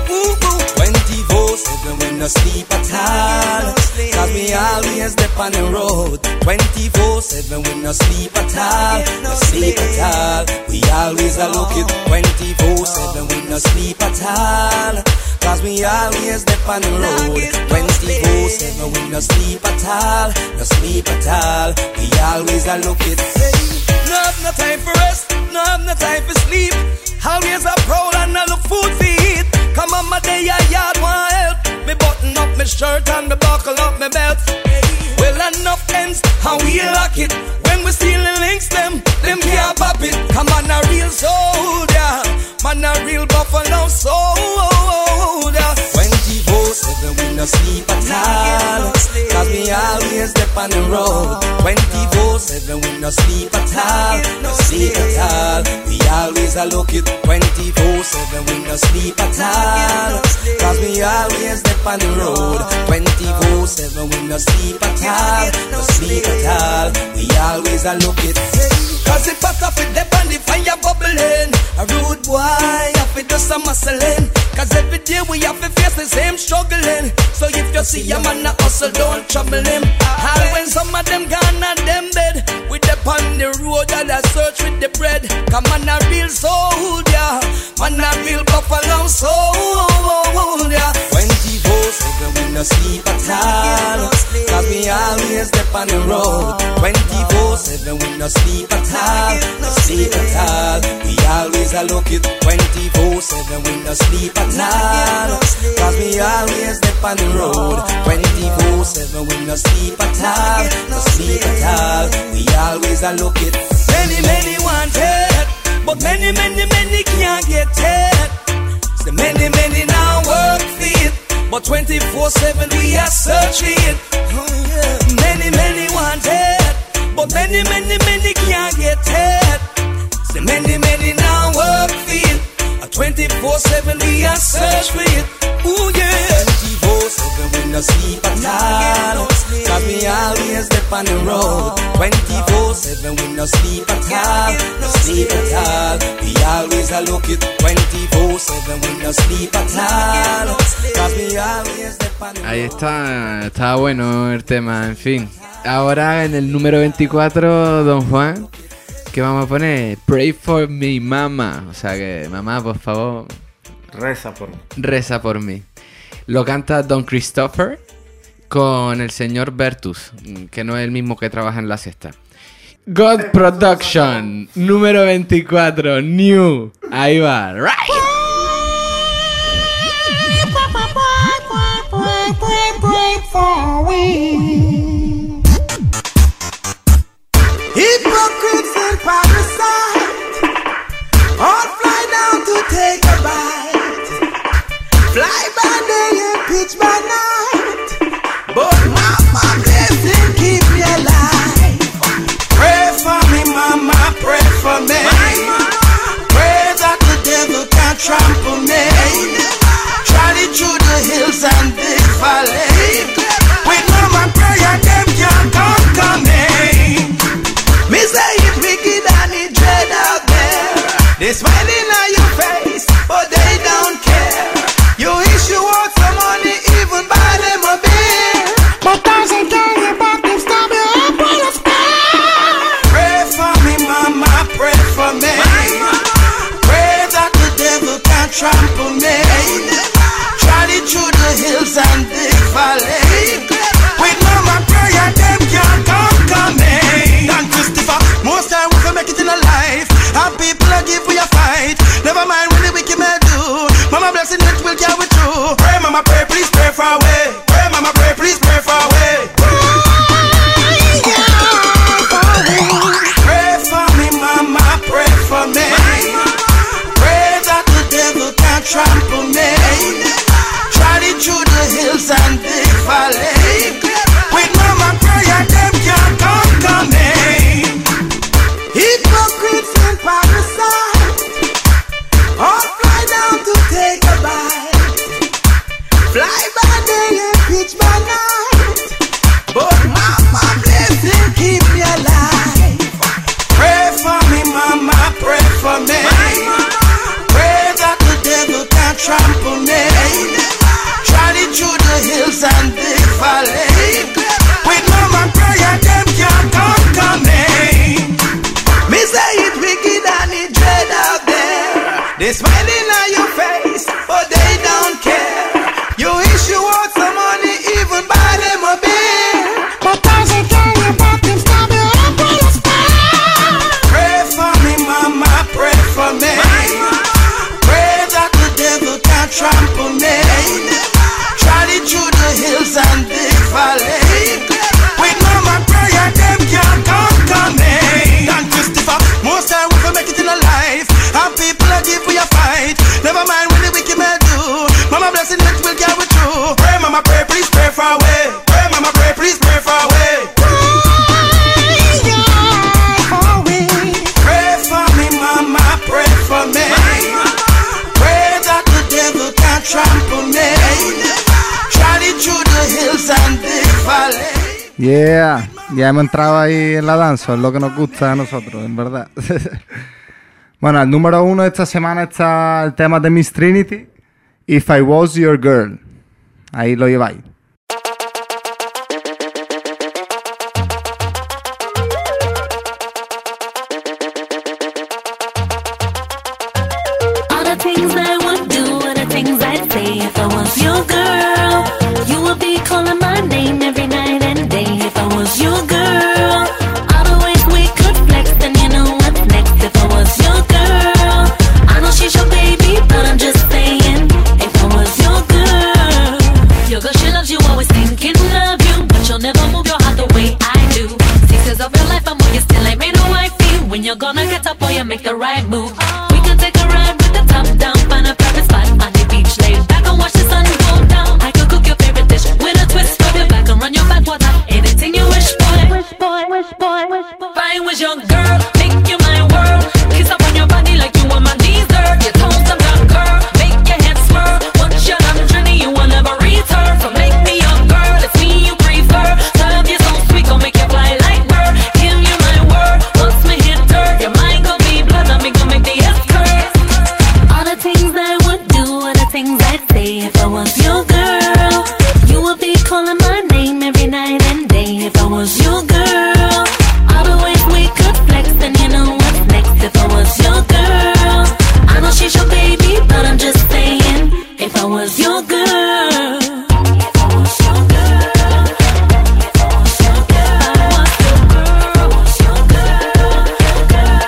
twenty-four seven we no sleep at all, cause we always step on the road. Twenty-four seven we no sleep at all, no sleep at all. We always a look it. Twenty-four seven we no sleep at all, cause we always step on the road. Twenty-four seven we no sleep at all, no sleep at all. We always a look it. No have no time for rest, no have no time for sleep. Always a proud and I look food for eat. Come on my day I yard want help. Me button up my shirt and me buckle up my belt. Well enough ends how we lock it. When we steal the links them, them can't pop it. Come on a real soldier, man a real buffalo soldier. Twenty-four seven we no sleep at all, cause we always step on the road. Twenty-four seven we no sleep at all, no sleep at all. We always a look it. Twenty-four seven we no sleep at all, cause we always step on the road. Twenty-four seven we no sleep at all, no sleep at all. We always a look it. Cause it pack off it dep on the fire bubbling. A rude boy have to do some muscling, cause every day we have to face the same struggling. So if you see a man a hustle, don't trouble him. And when some of them gone at them bed, we dep on the road and I search with the bread. Come on a real soldier, man a real buffalo soldier. Twenty-four seven we no sleep at all, cause we always step on the road. Twenty-four seven we no sleep at all, no sleep at all. We always a look it. Twenty-four seven we no sleep at all, cause we always step on the road. Twenty-four seven we no sleep at all, no sleep at all. We always a look it. Many many want it, but many many many can't get it. So many many now work for it, but twenty-four seven we are searching it. Many many want it, but many many many can't get it. So many many now work for it. twenty-four seven we are search for it. Ooh yeah. Twenty-four seven we no sleep at all, cause we always step on the road. Twenty-four seven we no sleep at all, no sleep at all. We always a look it. Twenty-four seven we no sleep at all, cause we always step on the road. Ahí está, está bueno el tema, en fin. Ahora en el número veinticuatro, Don Juan, ¿qué vamos a poner? Pray for me, mama. O sea que, mamá, por favor, reza por mí. Reza por mí. Lo canta Don Christopher con el señor Bertus, que no es el mismo que trabaja en La Sexta. God Production, número veinticuatro, New. Ahí va, right. Hypocrites and parasites all fly down to take a bite. Fly by day and pitch by night, but mama blessing keep me alive. Pray for me, mama, pray for me. Pray that the devil can't trample me. Travel through the hills and big valley. With mama prayer, them can't conquer me. Me say it wicked and it dread out there. They smiling on your face, but they don't care. You issue out some money, even buy them a beer, but doesn't care about them stop you up on the sky. Pray for me, mama, pray for me. Pray that the devil can't trample me. Travel through the hills and big valley. With mama prayer, them can't conquer me. Dan Christopher, most time we can make it in a life, and people are give we a fight. Never mind what the wicked may do, mama blessing it will carry through. Pray mama pray, please pray for away. Pray mama pray, please pray for away. Pray for me mama, pray for me. Pray that the devil can't trample me. Travel through the hills and big valley. With mama prayer, them can't conquer me. Hypocrites and parasites all fly down to take a bite. Fly by day and pitch by night, but mama blessing keep me alive. me. Trotted through the hills and big valley. With mama prayer, them can't conquer me. Me say it wicked and it dread out there. They smiling on your face, but they don't care. You issue out some money, even buy them a beer. But as a girl, you back and stab you up with a spell. Pray for me, mama, pray for me. Pray that the devil can't trample me. Trotted through the hills and big valley. With mama prayer, them can't conquer me. Don't Christopher, most time we can make it in a life. And people are deep for your fight. Never mind what the wicked may do. Mama blessing that will carry through. Pray, mama, pray, please pray for away. Pray, mama, pray, please pray for away. Pray for me, mama, pray for me. Pray that the devil can't trample me. Trotted through the hills and big valley. Yeah, ya hemos entrado ahí en la danza, es lo que nos gusta a nosotros, en verdad. Bueno, el número uno de esta semana está el tema de Miss Trinity, If I Was Your Girl. Ahí lo lleváis. All the things I would do, all the things I'd say if I was your girl. You would be calling my name every night and day if I was your girl. All the ways we could flex, then you know what's next if I was your girl. I know she's your baby, but I'm just saying if I was your girl. Your girl, she loves you, always thinking of you, but you'll never move your heart the way I do. Six years of your life, I'm on you still ain't made no wife feel. When you're gonna get up, boy, you make the right move. We can take a ride with the top down, find a private spot on the beach, lay back and watch the sun go down. I could cook your favorite dish with a twist of your back and run your back water. Anything you wish, boy. Wish, boy, wish, boy, wish, boy. If I was your girl, make you my world. Kiss up on your body like you on my knees, girl. Your toes some down, girl. Make your head swirl. Once you're done journey, you will never return. So make me your girl, it's me you prefer. Love you so sweet, gon' make you fly like bird. Give you my word, once me hit her, your mind gon' be blood, and me gon' make the S curve. All the things I would do, all the things I'd say if I was your girl. You would be calling my name every night and day if I was your girl. All the ways we could flex, then you know what's next if I was your girl. I know she's your baby, but I'm just saying if I was your girl. If I was your girl. If I was your girl. If I was your girl.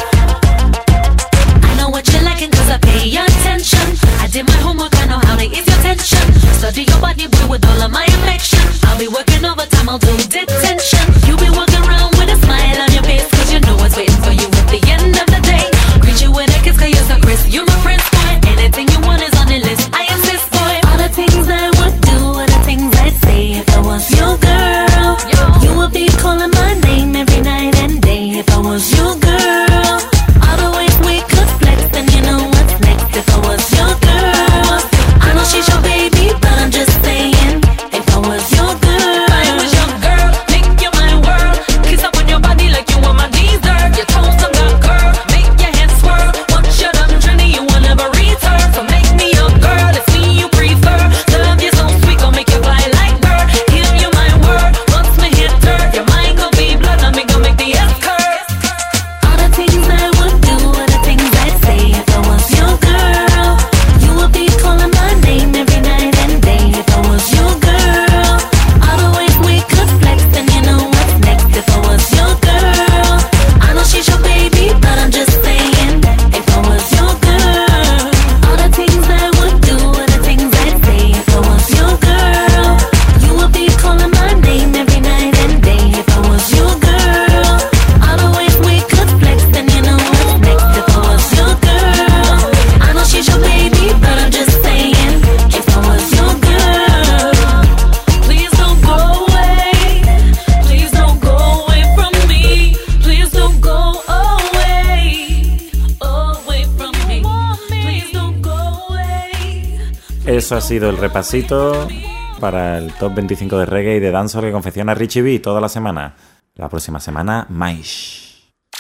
I know what you're liking cause I pay attention. I did my homework, I know how to ease your tension. Study your body, boy, with all of my affection. I'll be working overtime, I'll do detention. You be walking around with a smile on your face, cause you know what's waiting for you at the end of the day. Greet you with a kiss, cause you're so crisp. You're my prince, boy. Anything you want is on the list. I insist, boy. All the things I would do, all the things I'd say if I was your girl. You would be calling my name every night and day if I was your girl. All the ways we could flex, then you know what's next if I was your girl. I know she's your baby, but I'm just saying if I was your girl. If I was your girl, make you my world. Kiss up on your body like you on my knees, girl. Your toes some down, girl. Make your head swirl. Once you're done journey, you will never return. So make me your girl, it's me you prefer. Love you so sweet, gon' make you fly like bird. Give you my word, once me hit her, your mind gon' be blood, and me gon' make the S curve. All the things I would do, all the things I'd say if I was your girl. You would be calling my name every night and day if I was your girl. All the ways we could flex, then you know what's next if I was your girl. I know she's your baby, but I'm just saying if I was your girl. All the things I would do, all the things I'd say if I was your girl. You would be calling my name every night and day if I was your girl. All the ways we could flex, then you know what's next if I was your girl. I know she's your baby, but I'm just saying if I was your girl. Please don't go away. Please don't go away from me. Please don't go away. Away from me. Please don't go away. Eso ha sido el repasito para el top veinticinco de reggae y de dancehall que confecciona Richie B toda la semana. La próxima semana, más.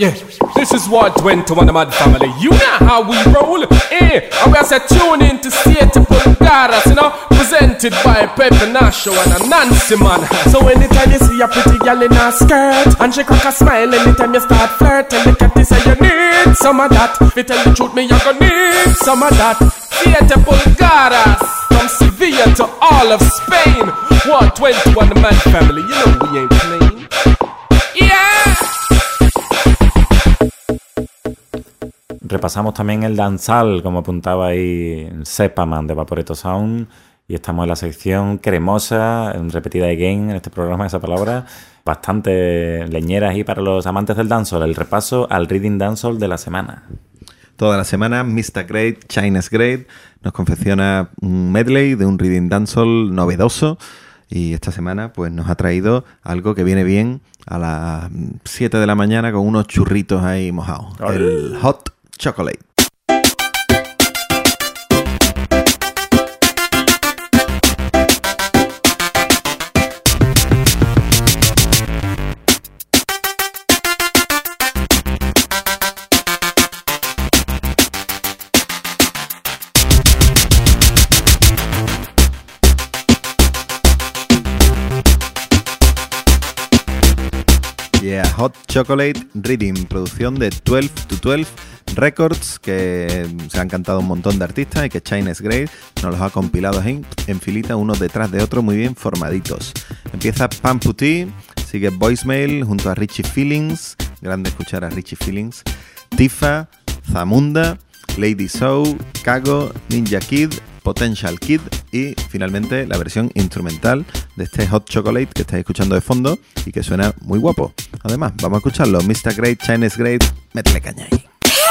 Yeah, this is what went to one of my family. You know how we roll. Eh, and we are set tune in to Siete Pulgadas, you know, presented by Pepe Nacho and a Nancy man. So anytime you see a pretty girl in a skirt and she crack a smile, anytime you start flirting, look at this and you need some of that. If you tell the truth, me, you're gonna need some of that. Siete Pulgadas, from Sevilla to all of Spain. What went to one of my family? You know we ain't playing. Yeah. Repasamos también el danzal, como apuntaba ahí Sepaman de Vaporetto Sound, y estamos en la sección cremosa, repetida again en este programa, esa palabra, bastante leñera ahí para los amantes del dancehall, el repaso al Reading Dancehall de la semana. Toda la semana, mister Great, China's Great, nos confecciona un medley de un Reading Dancehall novedoso, y esta semana pues nos ha traído algo que viene bien a las siete de la mañana con unos churritos ahí mojados, el Hot Chocolate. Yeah, Hot Chocolate Reading, producción de twelve to twelve Records, que se han cantado un montón de artistas y que China's Great nos los ha compilado en, en filita, unos detrás de otros, muy bien formaditos. Empieza Pam Putti, sigue Voicemail junto a Richie Feelings, grande escuchar a Richie Feelings, Tifa, Zamunda, Lady Soul, Kago, Ninja Kid, Potential Kid y finalmente la versión instrumental de este Hot Chocolate que estáis escuchando de fondo y que suena muy guapo. Además, vamos a escucharlo. mister Great, China's Great, métele caña ahí.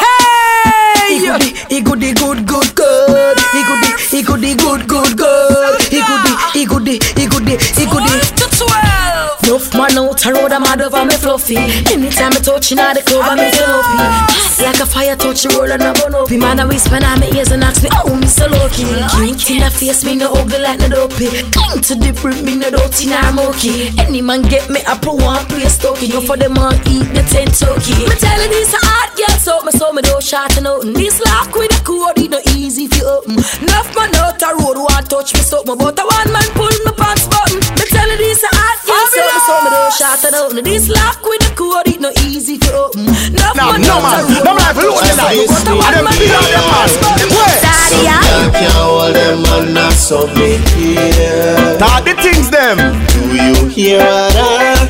He goody, he goody, good, good, good. He goody, he goody, good, good, good. He goody, he goody, he goody, he goody. To twelve. Enough man out a road, I'm mad over me fluffy. Anytime I touch in the club, I'm in fluffy. Hot like a fire, touch the roll and I burn up. Man, I whisper in my ears and ask me, oh, me so lucky. Drink in the face, me no ugly like no dopey. Cling to the brim, me no dirty, nah mokey. Any man get me up for one place, talking. You for them man eat the ten turkey. Me tell you this a hot girl, so me so me don't shot and out. This lock with a code, it no easy for open. Enough man out a road, want touch me something. But a one man pull my pants button. Me tell you this a hot girl, so me so me don't shot and out. This lock with a code, it no easy for open. Enough man out a road, no man pull my pants button. But a one man pull my pants button. Daddy, I can't hold them man, not so me here. Talk the things them. Do you hear what I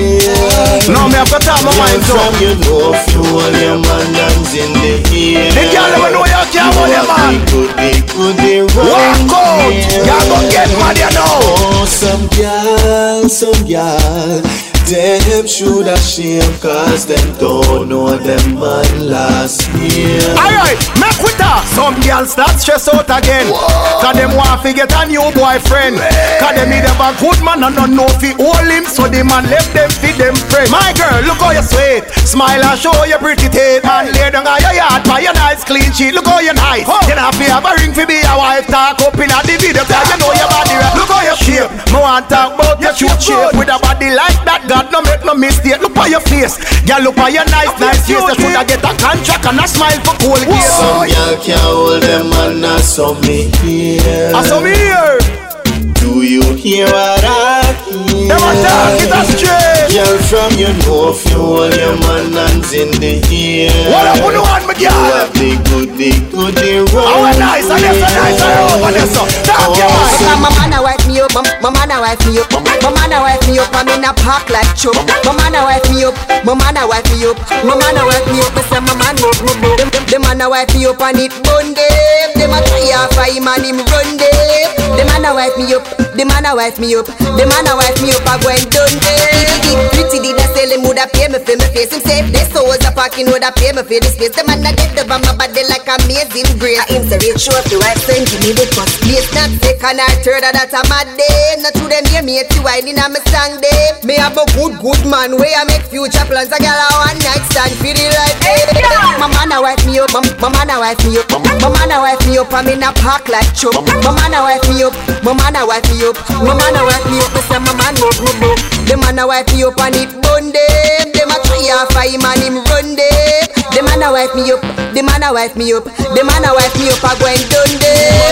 hear? No, me have got time, my mind so. You know if you hold your man hands in the air. The girl never know you can't hold your man. Could be, could be wrong. Walk out, y'all gon' get mad, you know. Oh, some girl, some girl, them shoulda shame, cause them don't know them man last year. Alright, make with her. Some girls start stress out again. Whoa. Cause them want to get a new boyfriend. Hey. Cause them need a good man and don't know fi hold him. So the man left them fi them friend. My girl, look how you sweet. Smile and show your pretty teeth. And lay down on your yard by your nice clean sheet. Look how you nice. Oh. You not fi have a ring fi be a wife. Talk up in a the video. Cause you know your body right. Look how you shape. Me want talk about your shoot shape. With a body like that, God no make no mistake. Look on your face. Girl, look on your nice, nice face. You shoulda get a contract and a smile for cool gear. Some girl can't hold them man, I saw me here. I saw me here. Do you hear what I hear? Never talk it a straight. Girl, from you know if you hold your man hands in the air. What up on the one, my girl? You have the good, the good, the wrong. Oh, nice, and that's so nice, I hope, and that's so. Talk your mind. My man a wife me up, my man a wife me up. My man a wife me up, I'm in a park like chop. My man a wife me up, my man a wife me up. My man a wife me up, I say my man up, me up. Them, them man a wife me up and it bun them. Them a try off a him and him run them. The man a wife me up, the man a wife me up. The man a wife me up, I go and done them. Pretty did I sell him, woulda pay me for my face. Him say this house a parking, woulda pay me for the space. The man a get the bomb, my body like amazing grace. I insert show up the wife, send give me the first place. Not second or third, that's a mad day. Not to them hear me, it's whining on my song day. Me have a good, good man, where I make future plans. I got a one night stand for the life. Hey, my man a wife me up, my, my man a wife me up. My man a wife me up, I'm in a park like chop. My man a wife me up, my man a wife me up. My man a wife me up, I say my man up, up, up. The man a wife me up and it bun them. Them a try a five man him run them. The man a wife me up, the man a wife me up, the man a wife me up a go and done them.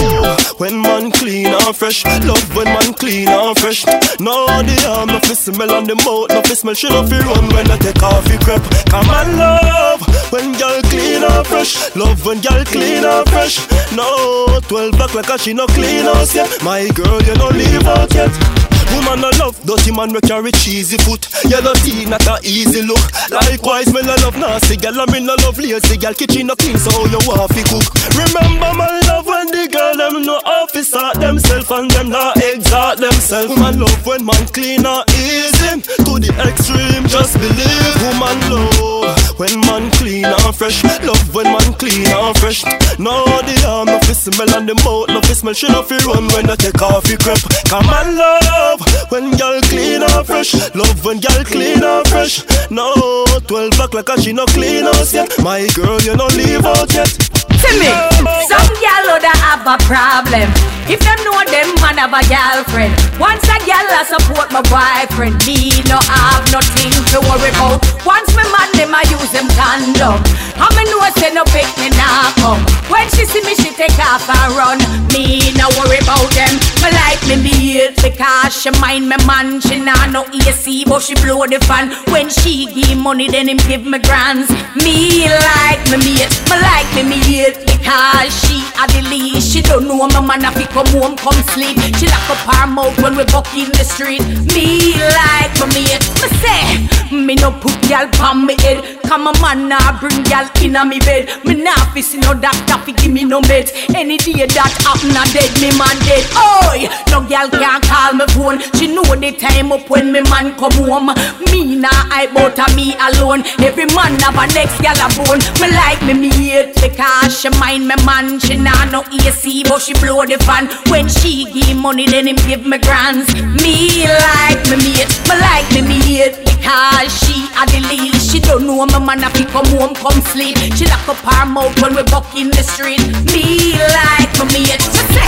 When man clean and fresh, love when man clean and fresh. No the arm, no fi smell on the mouth, no fi smell. She no fi run when I take off the crepe. Come on love, when girl clean and fresh. Love when girl clean and fresh. No twelve black like a she no clean house yet. My girl you no leave out yet. Woman I love dirty man we carry cheesy foot. Yellow tea not a easy look. Likewise me no love nasty girl, I me no love lazy girl. Kitchen no clean so you want fi cook. Remember my love when the girl them no office at themself and them not exalt themself. Woman love when man clean and easy to the extreme. Just believe. Woman love when man clean and fresh. Love when man clean and fresh. No the arm no fi smell and the mouth no fi smell. She no fi run when I take off the crepe. Come on love when girl clean and fresh. Love when girl clean and fresh. No twelve black like a she no clean house yet. My girl you no leave out yet. See me, some gal would have a problem if them know them man have a girlfriend. Once a gal a support my boyfriend, me no have nothing to worry about. Once me man them a use them condom, and me know say no pick me nah come. When she see me she take off and run, me no worry about them. Me like me mate because she mind me man. She nah no A C but she blow the fan. When she give money then him give me grands. Me like me mate, me like me mate because she a the lead. She don't know my man if he come home come sleep. She lock up her mouth when we buck in the street. Me like me mate, me say me no put y'all on me head. Come a man nah bring y'all in a me bed. Me nah fi see no doctor fi give me no meds. Any day that happen a dead, me man dead. Oi, no girl can't call me phone. She know the time up when me man come home. Me nah I bout a me alone. Every man have a next gal a bone. Me like me mate because she mind me man. She nah no A C but she blow the fan. When she give money then him give me grands. Me like me mate, me like me mate because she a the lead. She don't know my man if he come home come sleep. She lock up her mouth when we buck in the street. Me like me mate,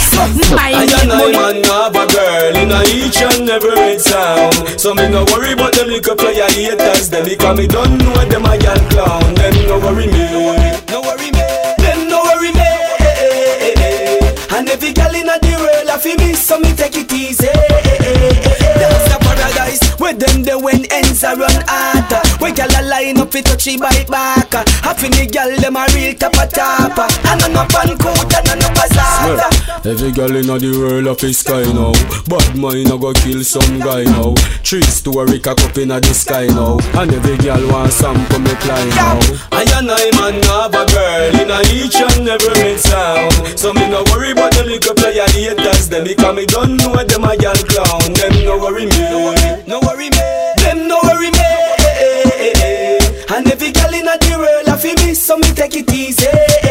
my I and I man have a girl in a each and every red sound. So me no worry about them little player haters. Them because me don't know them a girl clown. Them no worry me, no worry me. Them no worry me. And every girl in the world a fi me, so me take it easy. That's the paradise where them the when ends are run hard. Where girl a line up it touchy bite back. Happy me girl them a real top a top. And I'm a pan coat and I'm a bazar. Every girl in the world of his sky now. Bad mind a go kill some guy now. Three story cock up in the sky now. And every girl want some come me climb now. I and I man have a girl in a each and every red sound. So me no worry about them little player haters. Them because me don't know them a girl clown. Them no worry me, no worry me. Them no worry me. And every girl in the world a fi me, so me take it easy.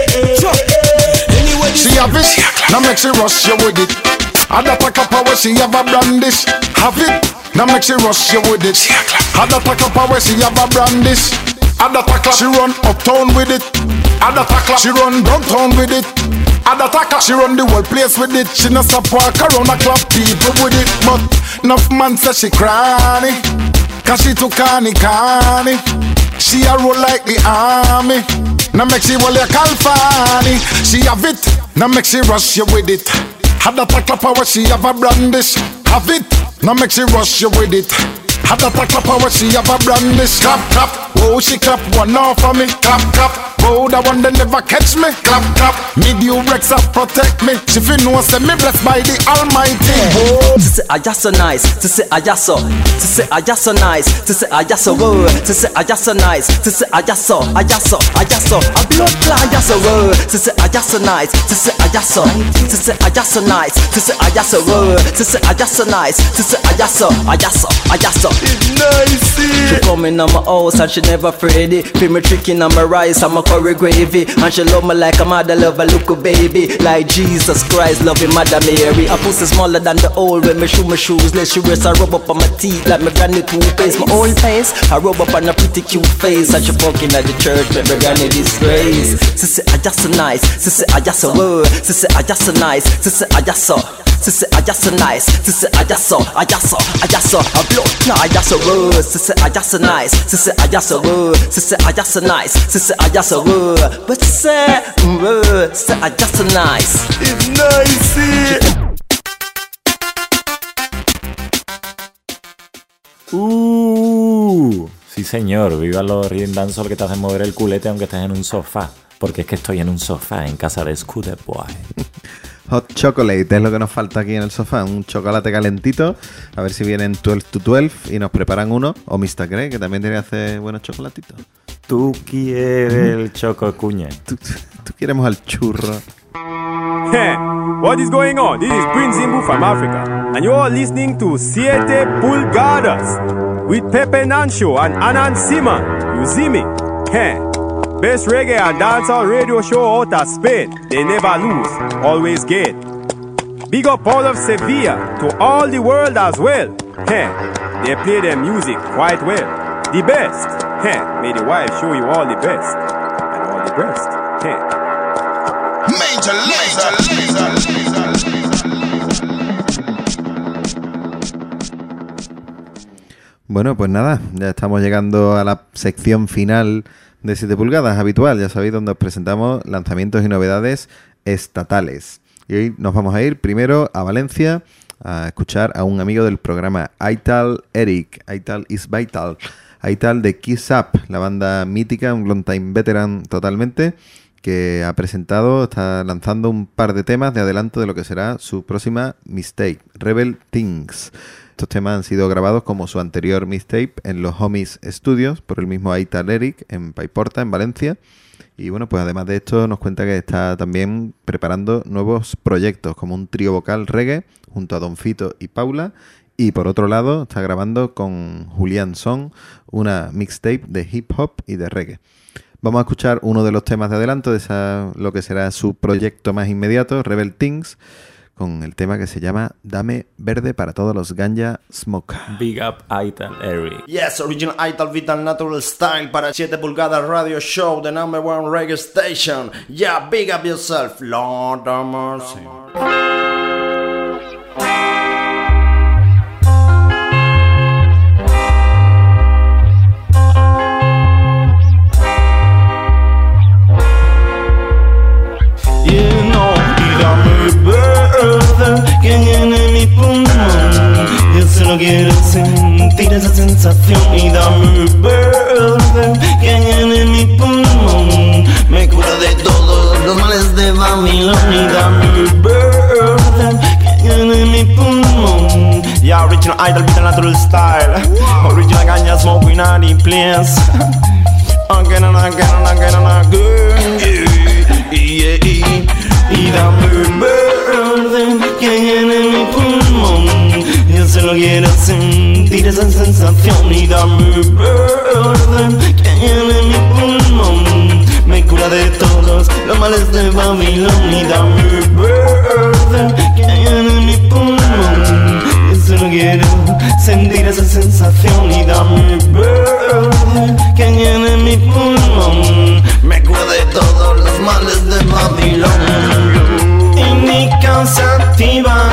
Anyway, she have it, now make she rush you with it. Other pack up power, she have a brandish. Have it, now make she rush you with it. Other pack up power, she have a brandish. Other tackle, she run uptown with it. Other tackle, she run downtown with it. Other tackle, she run the whole place with it. She no stop walk around a club people with it. But enough man say she cranny, cause she too canny canny. She a roll like the army. Now make she wall your Calfani. She have it, now make she rush you with it. Had a tackle power, she have a brandish. Have it, now make she rush you with it. Had a tackle power, she have a brandish. Clap, clap, oh she clap one off for me. Clap, clap, oh that one they never catch me. Clap, clap, me do Rex up protect me. She feel no say me blessed by the Almighty. Oh, to say I just so nice, to say I just so, to say I just so nice, to say I just so, whoa, to say I just so nice, to say I just so, I just so, I just so, a blood clot, I just so, whoa, to say I just so nice, to say I just so, to say I just so nice, to say I just so, whoa, to say I just so nice, to say I just so, I just so, I just so. Nice. She coming on my house and she never afraid it. Feel me tricking on my rice and my curry gravy. And she love me like a mother love a little baby. Like Jesus Christ loving Mother Mary. I pussy smaller than the old when me shoe my shoes. Let she rest I rub up on my teeth like my granny toothpaste. My own face I rub up on a pretty cute face. And she fucking at the church when my granny disgrace. She say I just so nice. She say I just so word. She say I just so nice. She say I just so. Sissy, I just so nice. Sissy, I just so, I just so, I just so. A blood clot, I just so good. Sissy, I just so nice. Sissy, I just so good. Sissy, I just so nice. Sissy, I just so good. But say, mm, sissy, I just so nice. It's nice. Uh, sí señor, viva los rhythm dancehall que te hacen mover el culete aunque estés en un sofá. Porque es que estoy en un sofá en casa de Scooter Boy. Hot chocolate es lo que nos falta aquí en el sofá, un chocolate calentito. A ver si vienen doce to doce y nos preparan uno. O mister Grey, que también tiene que hacer buenos chocolatitos. Tú quieres el choco cuña. Tú, tú queremos al churro. Hey, what is going on? This is Prince Zimbu from Africa, and you're listening to Siete Pulgadas with Pepe Nancho and Anan Simon. You see me? Hey, best reggae and dancehall radio show out of Spain. They never lose, always get. Big up all of Sevilla to all the world as well. Hey, they play their music quite well. The best. Hey, may the wife show you all the best and all the best. Hey. Major laser, laser, Bueno, pues nada, ya estamos llegando a la sección final de siete pulgadas habitual. Ya sabéis, donde os presentamos lanzamientos y novedades estatales. Y hoy nos vamos a ir primero a Valencia a escuchar a un amigo del programa, Aital Eric. Aital is Vital. Aital de Kiss Up, la banda mítica, un long time veteran totalmente, que ha presentado, está lanzando un par de temas de adelanto de lo que será su próxima mixtape, Rebel Things. Estos temas han sido grabados como su anterior mixtape en los Homies Studios por el mismo Aital Eric en Paiporta, en Valencia. Y bueno, pues además de esto nos cuenta que está también preparando nuevos proyectos como un trío vocal reggae junto a Don Fito y Paula. Y por otro lado está grabando con Julián Son una mixtape de hip hop y de reggae. Vamos a escuchar uno de los temas de adelanto de esa, lo que será su proyecto más inmediato, Rebel Things, con el tema que se llama Dame Verde para todos los Ganja Smoke. Big up Aital Eric. Yes, original Aital Vital Natural Style para siete pulgadas Radio Show, the number one reggae station. Yeah, big up yourself, Lord of mercy. Que llene mi pulmón, yo solo quiero sentir esa sensación y dame verde, que llene mi pulmón, me cura de todos los males de Babilón y dame verde, que llene mi pulmón. Yeah, original Idol with a natural style, original ganja smoking at the place, again and again and again and again, yeah, yeah, yeah. Y dame verde que llene mi pulmón, yo solo quiero sentir esa sensación. Y dame verde que llene mi pulmón, me cura de todos los males de Babilón. Y dame verde que llene mi pulmón, yo solo quiero sentir esa sensación. Y dame verde que llene mi pulmón, me cura de todos los males de Babilón. Y mi causa activa,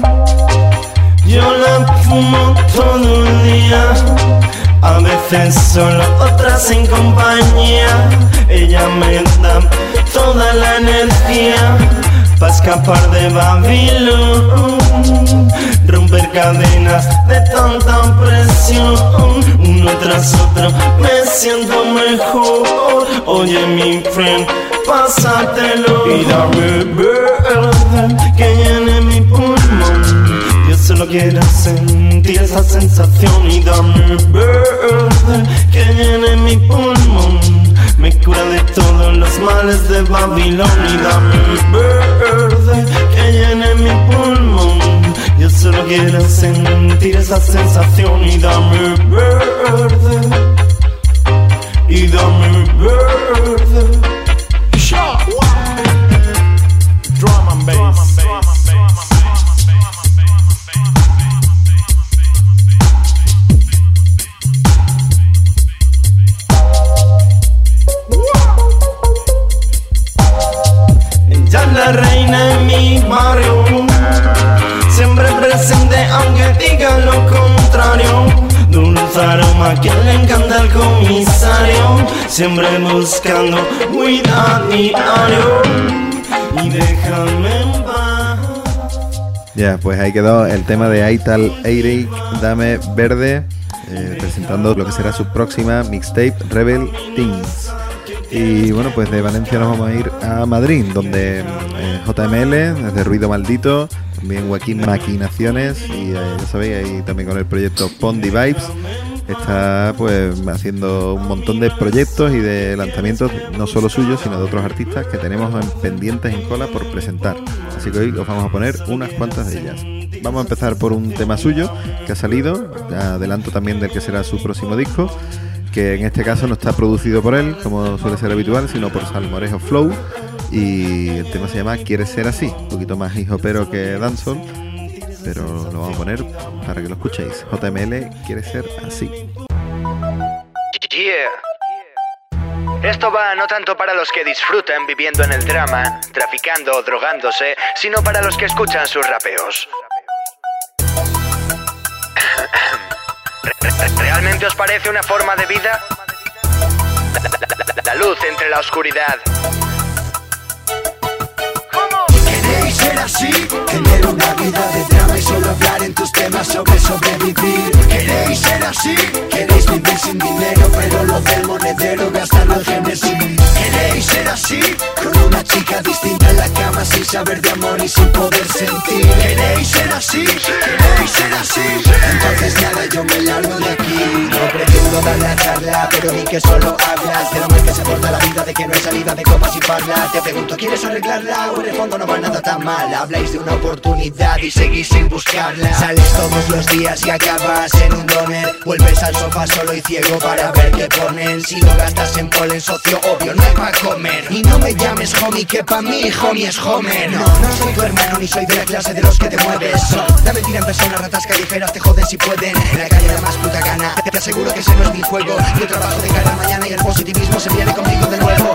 yo la fumo todo el día, a veces solo, otras en compañía. Ella me da toda la energía para escapar de Babilón, romper cadenas de tanta presión. Uno tras otro me siento mejor. Oye mi friend, pásatelo y dame verde que llene mi pulmón, yo solo quiero sentir esa sensación. Y dame verde que llene mi pulmón, me cura de todos los males de Babilón. Y dame verde que llene mi pulmón, yo solo quiero sentir esa sensación. Y dame verde, y dame verde. Drum and bass. Ella es la reina en mi barrio, complaciente aunque digan lo contrario. Dulce aroma que le encanta al comisario, siempre buscando cuidar diario. Y déjame en paz. Ya, pues ahí quedó el tema de Aital Eirik, Dame Verde, eh, presentando lo que será su próxima mixtape, Rebel Things. Y bueno, pues de Valencia nos vamos a ir a Madrid, donde eh, J M L, desde Ruido Maldito, también Joaquín Maquinaciones, y eh, ya sabéis, ahí también con el proyecto Pondi Vibes, está pues haciendo un montón de proyectos y de lanzamientos, no solo suyos, sino de otros artistas que tenemos en pendientes en cola por presentar. Así que hoy os vamos a poner unas cuantas de ellas. Vamos a empezar por un tema suyo que ha salido, adelanto también del que será su próximo disco, que en este caso no está producido por él, como suele ser habitual, sino por Salmorejo Flow, y el tema se llama Quieres ser así, un poquito más hip-hopero que dancehall, pero lo vamos a poner para que lo escuchéis. J M L, Quiere ser así. Yeah. Esto va no tanto para los que disfrutan viviendo en el drama, traficando o drogándose, sino para los que escuchan sus rapeos. ¿Realmente os parece una forma de vida? La, la, la, la luz entre la oscuridad. ¿Queréis ser así? Tener una vida de drama y solo hablar en tus temas sobre sobrevivir. ¿Queréis ser así? ¿Queréis vivir sin dinero pero lo del monedero gastarlo en Genesis? ¿Queréis ser así? Con una chica distinta en la cama sin saber de amor y sin poder sentir. ¿Queréis ser así? ¿Queréis ser así? Entonces nada, yo me largo de aquí. No pretendo dar la charla, pero di que solo hablas de lo mal que se porta la vida, de que no hay salida de copas y parla. Te pregunto, ¿quieres arreglarla? O en el fondo no va nada tan mal. Habláis de una oportunidad y seguís sin buscarla. Sales todos los días y acabas en un doner. Vuelves al sofá solo y ciego para ver qué ponen. Si lo gastas en polen socio, obvio no hay pa' comer. Y no me llames homie, que pa' mí homie es Homer. No, no soy tu hermano ni soy de la clase de los que te mueves. Son la mentira en persona, ratas callejeras te joden si pueden. En la calle la más puta gana, te aseguro que ese no es mi juego. Yo trabajo de cara a mañana y el positivismo se viene conmigo de nuevo.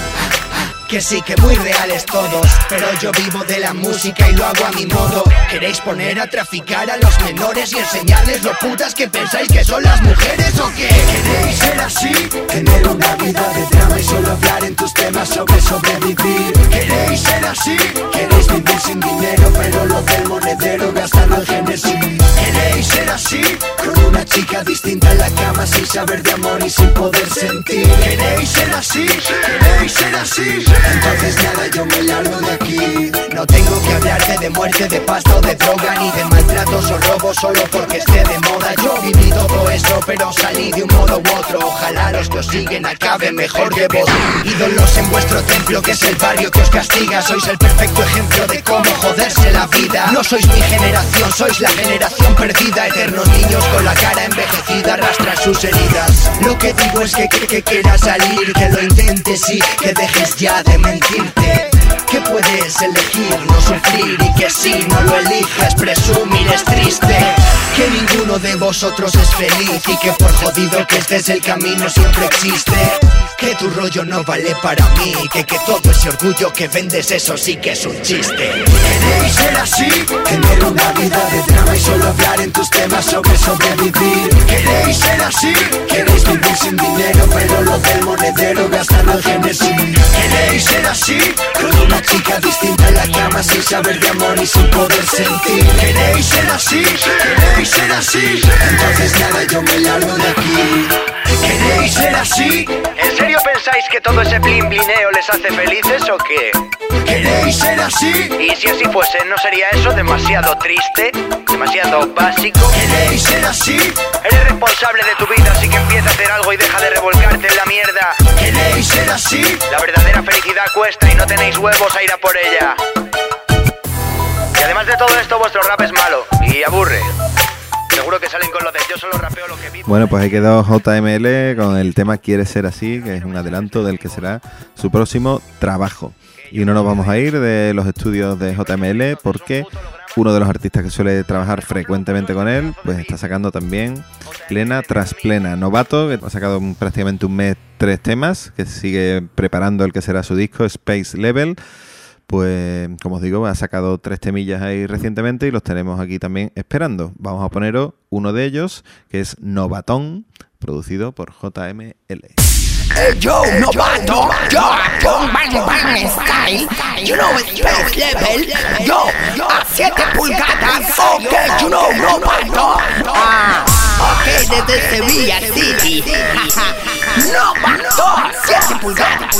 Que sí, que muy reales todos, pero yo vivo de la música y lo hago a mi modo. ¿Queréis poner a traficar a los menores y enseñarles lo putas que pensáis que son las mujeres o qué? ¿Queréis ser así? Tener una vida de drama y solo hablar en tus temas sobre sobrevivir. ¿Queréis ser así? ¿Queréis vivir sin dinero pero lo del monedero gastarlo en Genesis? ¿Queréis ser así? Con una chica distinta en la cama sin saber de amor y sin poder sentir. ¿Queréis ser así? ¿Queréis ser así? Entonces nada, yo me largo de aquí. No tengo que hablarte de muerte, de pasta o de droga, ni de maltratos o robos solo porque esté de moda. Yo viví todo eso, pero salí de un modo u otro. Ojalá los que os siguen acaben mejor que vos. Ídolos en vuestro templo, que es el barrio que os castiga. Sois el perfecto ejemplo de cómo joderse la vida. No sois mi generación, sois la generación perdida. Eternos niños con la cara envejecida arrastran sus heridas. Lo que digo es que, que, que quieras salir, que lo intentes y que dejes ya de mentirte. Que puedes elegir no sufrir y que si no lo eliges presumir es triste. Que ninguno de vosotros es feliz y que por jodido que estés el camino siempre existe. Que tu rollo no vale para mí, que, que todo ese orgullo que vendes eso sí que es un chiste. ¿Queréis ser así? Tener una vida de drama y solo hablar en tus temas sobre sobrevivir. ¿Queréis ser así? ¿Queréis vivir sin dinero pero lo del monedero gastarlo en Genesis? ¿Queréis ser así? Con una chica distinta en la cama sin saber de amor y sin poder sentir. ¿Queréis ser así? ¿Queréis ser así? Entonces nada, yo me largo de aquí. ¿Queréis ser así? ¿En serio pensáis que todo ese blin blineo les hace felices o qué? ¿Queréis ser así? Y si así fuese, ¿no sería eso demasiado triste? ¿Demasiado básico? ¿Queréis ser así? Eres responsable de tu vida, así que empieza a hacer algo y deja de revolcarte en la mierda. ¿Queréis ser así? La verdadera felicidad cuesta y no tenéis huevos a ir a por ella. Y además de todo esto, vuestro rap es malo y aburre. Seguro que salen con lo de yo solo rapeo lo que vivo. Bueno, pues ahí quedó J M L con el tema Quiere ser así, que es un adelanto del que será su próximo trabajo. Y no nos vamos a ir de los estudios de J M L porque uno de los artistas que suele trabajar frecuentemente con él, pues está sacando también plena tras plena. Novato, que ha sacado prácticamente un mes tres temas, que sigue preparando el que será su disco, Space Level. pues como os digo, ha sacado tres temillas ahí recientemente y los tenemos aquí también esperando. Vamos a poneros uno de ellos, que es Novatón, producido por J M L. Hey yo, novato, yo, con bang bang style, you know space level, yo, a siete pulgadas, ok, you know, novato, ah, ok, desde Sevilla City, novato, siete pulgadas.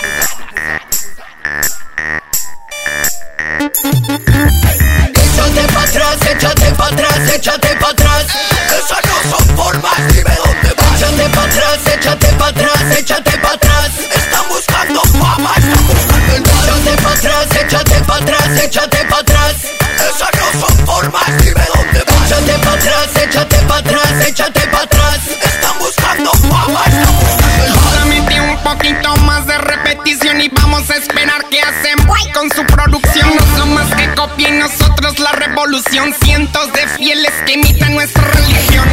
Échate pa' atrás, échate pa' atrás, échate pa' atrás. Esas no son formas, dime dónde vas. Échate pa' atrás, échate pa' atrás, échate pa' atrás. Están buscando fama, están buscando el bar. Échate pa' atrás, échate pa' atrás, échate pa' atrás. Esas no son formas, dime dónde vas. Échate pa' atrás, échate pa' atrás, échate pa' atrás. Están buscando fama, están buscando el bar. Ahora metí un poquito más de repetición y vamos a esperar que hacen con su producción. No son más que copien nosotros la revolución. Cientos de fieles que imitan nuestra religión.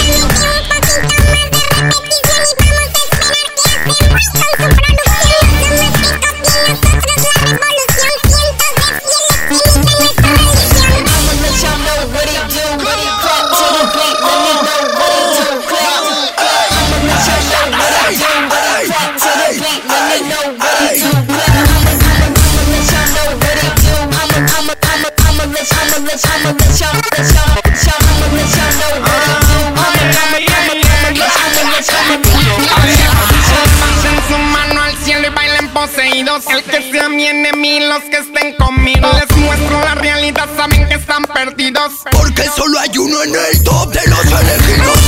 El que sea mi enemigo, los que estén conmigo. Les muestro la realidad, saben que están perdidos. Porque solo hay uno en el top de los elegidos.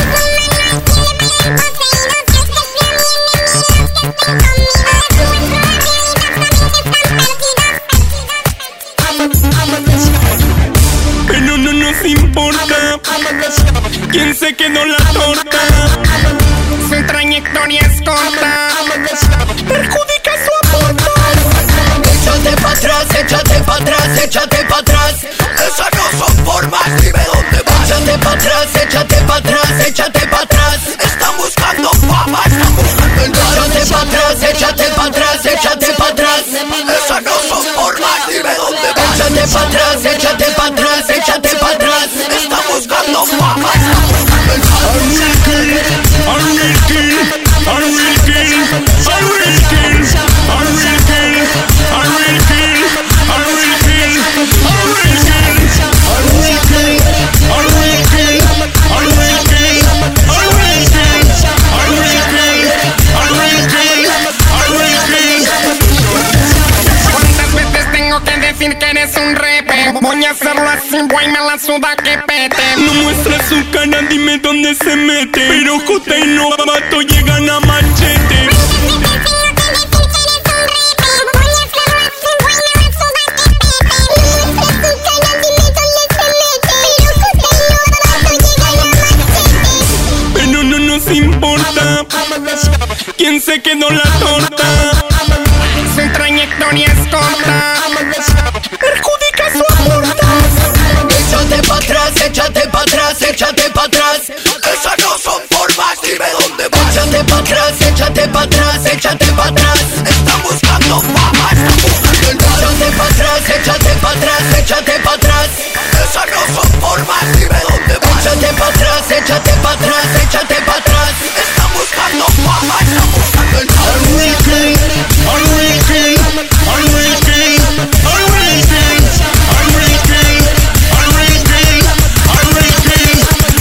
Pero no nos importa quién se quedó la torta. Su trayectoria es corta, perjudica su aporte. Échate pa' atrás, échate pa' atrás, échate pa' atrás. Esas no son formas, dime dónde vas. Échate pa' atrás, échate pa' atrás, échate pa' atrás. Están buscando fama, están buscando el bar. Échate pa' atrás, échate pa' atrás, échate pa' atrás. Esas no son formas, dime dónde vas. Échate pa' atrás, échate pa' atrás, échate pa' atrás. Están buscando fama, están buscando el bar. I will kill, I will kill, I will kill, I will kill, I will kill, I will kill, I will kill, I will kill, I will kill, I will kill, I will kill, I will kill, I will kill, I will kill. ¿Cuántas veces tengo que decir que eres un repe? Voy a hacerlo así, güey, me la suda que pete. No muestra su cara, dime dónde se mete. Pero J y Novato llegan a machete. Pero no nos importa quién se quedó la torta. Su trayectoria es corta, perjudica su aporte. Échate pa' atrás, échate pa' atrás, échate pa' atrás. Esas no son formas, dime dónde vas. Échate pa' atrás, échate pa' atrás, échate pa' atrás. Están buscando fama, están buscando el bar. Échate pa' atrás, échate pa' atrás, échate pa' atrás. Esas no son formas, dime dónde vas. Échate pa' atrás, échate pa' atrás, échate pa' atrás. Están buscando fama, están buscando el bar. I will kill, I will kill, I will kill, I will kill, I will kill, I will kill, I will kill,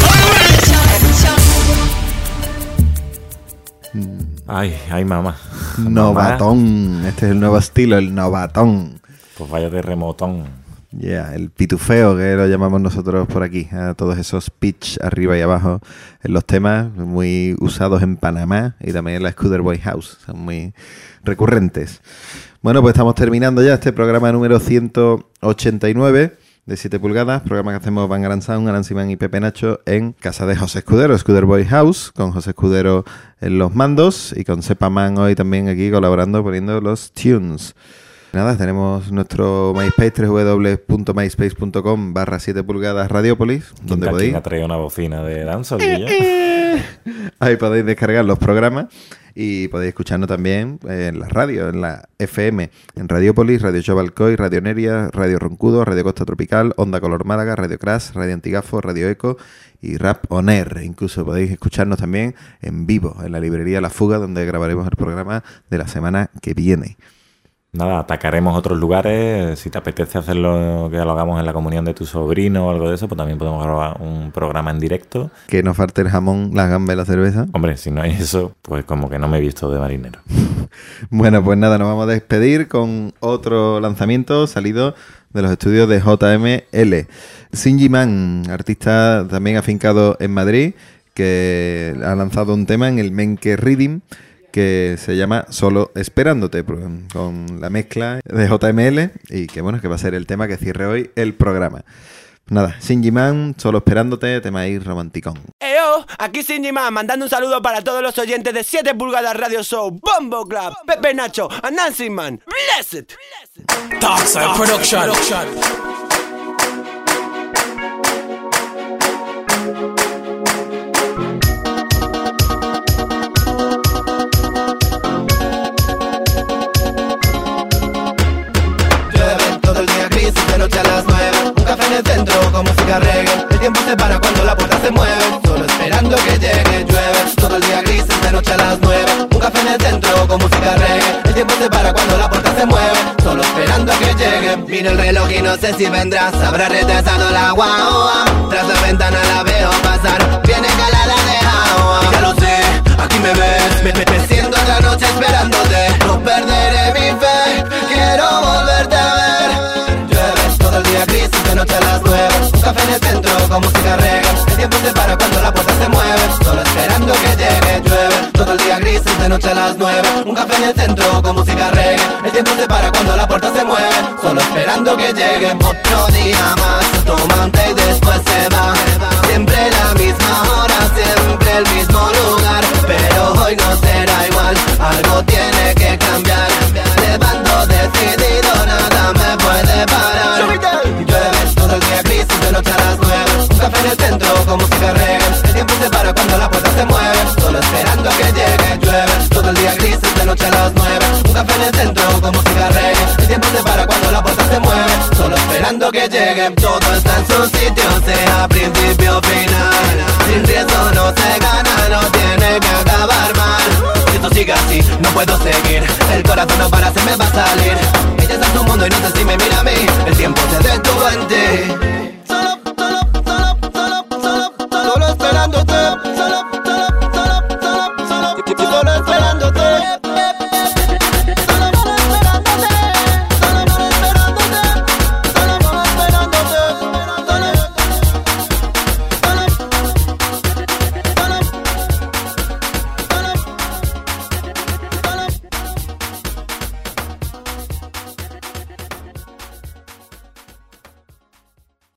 I will kill. Ay, ay, mamá. Novatón. Este es el nuevo estilo, el novatón. Pues vaya de remotón. Ya, yeah, el pitufeo que lo llamamos nosotros por aquí, a todos esos pitch arriba y abajo en los temas, muy usados en Panamá y también en la Scooter Boy House, son muy recurrentes. Bueno, pues estamos terminando ya este programa número ciento ochenta y nueve de siete pulgadas, programa que hacemos Van Gran Sound, Alan Simán y Pepe Nacho en casa de José Escudero, Scooter Boy House, con José Escudero en los mandos y con Sepaman hoy también aquí colaborando poniendo los tunes. Nada, tenemos nuestro MySpace, doble u doble u doble u punto myspace punto com barra siete pulgadas Radiopolis, donde podéis... ¿Quién ha traído una bocina de dancehall, Guillo? Ahí podéis descargar los programas y podéis escucharnos también en la radio, en la F M, en Radiopolis, Radio Chovalcoy, Radio Neria, Radio Roncudo, Radio Costa Tropical, Onda Color Málaga, Radio Crash, Radio Antigafo, Radio Eco y Rap On Air. Incluso podéis escucharnos también en vivo, en la librería La Fuga, donde grabaremos el programa de la semana que viene. Nada, atacaremos otros lugares. Si te apetece hacerlo, que lo hagamos en la comunión de tu sobrino o algo de eso, pues también podemos grabar un programa en directo. Que no falte el jamón, las gambas y la cerveza. Hombre, si no hay eso, pues como que no me he visto de marinero. Bueno, pues nada, nos vamos a despedir con otro lanzamiento salido de los estudios de J M L. Sinji Man, artista también afincado en Madrid, que ha lanzado un tema en el Menke Reading que se llama Solo Esperándote, con la mezcla de J M L, y que bueno, que va a ser el tema que cierre hoy el programa. Nada, Sinji Man, Solo Esperándote, tema ahí romanticón. Eyo, aquí Sinji Man, mandando un saludo para todos los oyentes de siete pulgadas Radio Show, Bombo Club, Pepe Nacho, a Nancy Man, bless it. Darkside Production. De noche a las nueve, un café en el centro con música reggae. El tiempo se para cuando la puerta se mueve, solo esperando que llegue. Llueve todo el día grises de noche a las nueve, un café en el centro con música reggae. El tiempo se para cuando la puerta se mueve, solo esperando que llegue. Miro el reloj y no sé si vendrás, habrá retrasado la guagua. Tras la ventana la veo pasar, viene calada de agua. Ya lo sé, aquí me ves, me, me, me siento otra noche esperándote. No perderé mi fe, quiero volverte a ver. Todo el día crisis de noche a las nueve, un café en el centro con música reggae. El tiempo se para cuando la puerta se mueve, solo esperando que llegue. Llueve todo el día grises de noche a las nueve, un café en el centro con música reggae. El tiempo se para cuando la puerta se mueve, solo esperando que llegue. Otro día más, toma un té y después se va. Siempre la misma hora, siempre el mismo lugar, pero hoy no será igual, algo tiene que cambiar. Levanto decidido, nada me puede parar. Llueve todo el día crisis de noche a las nueve, un café en el centro con música reggae. El tiempo se para cuando la puerta se mueve, solo esperando que llegue. Llueve todo el día crisis de noche a las nueve, un café en el centro con música reggae. El tiempo se para cuando la puerta se mueve, solo esperando que llegue. Todo está en su sitio, sea principio o final. Sin riesgo no se gana, no tiene que acabar mal. Si esto sigue así, no puedo seguir. El corazón no para, se me va a salir. Ella está en su mundo y no sé si me mira a mí. El tiempo se detuvo en ti.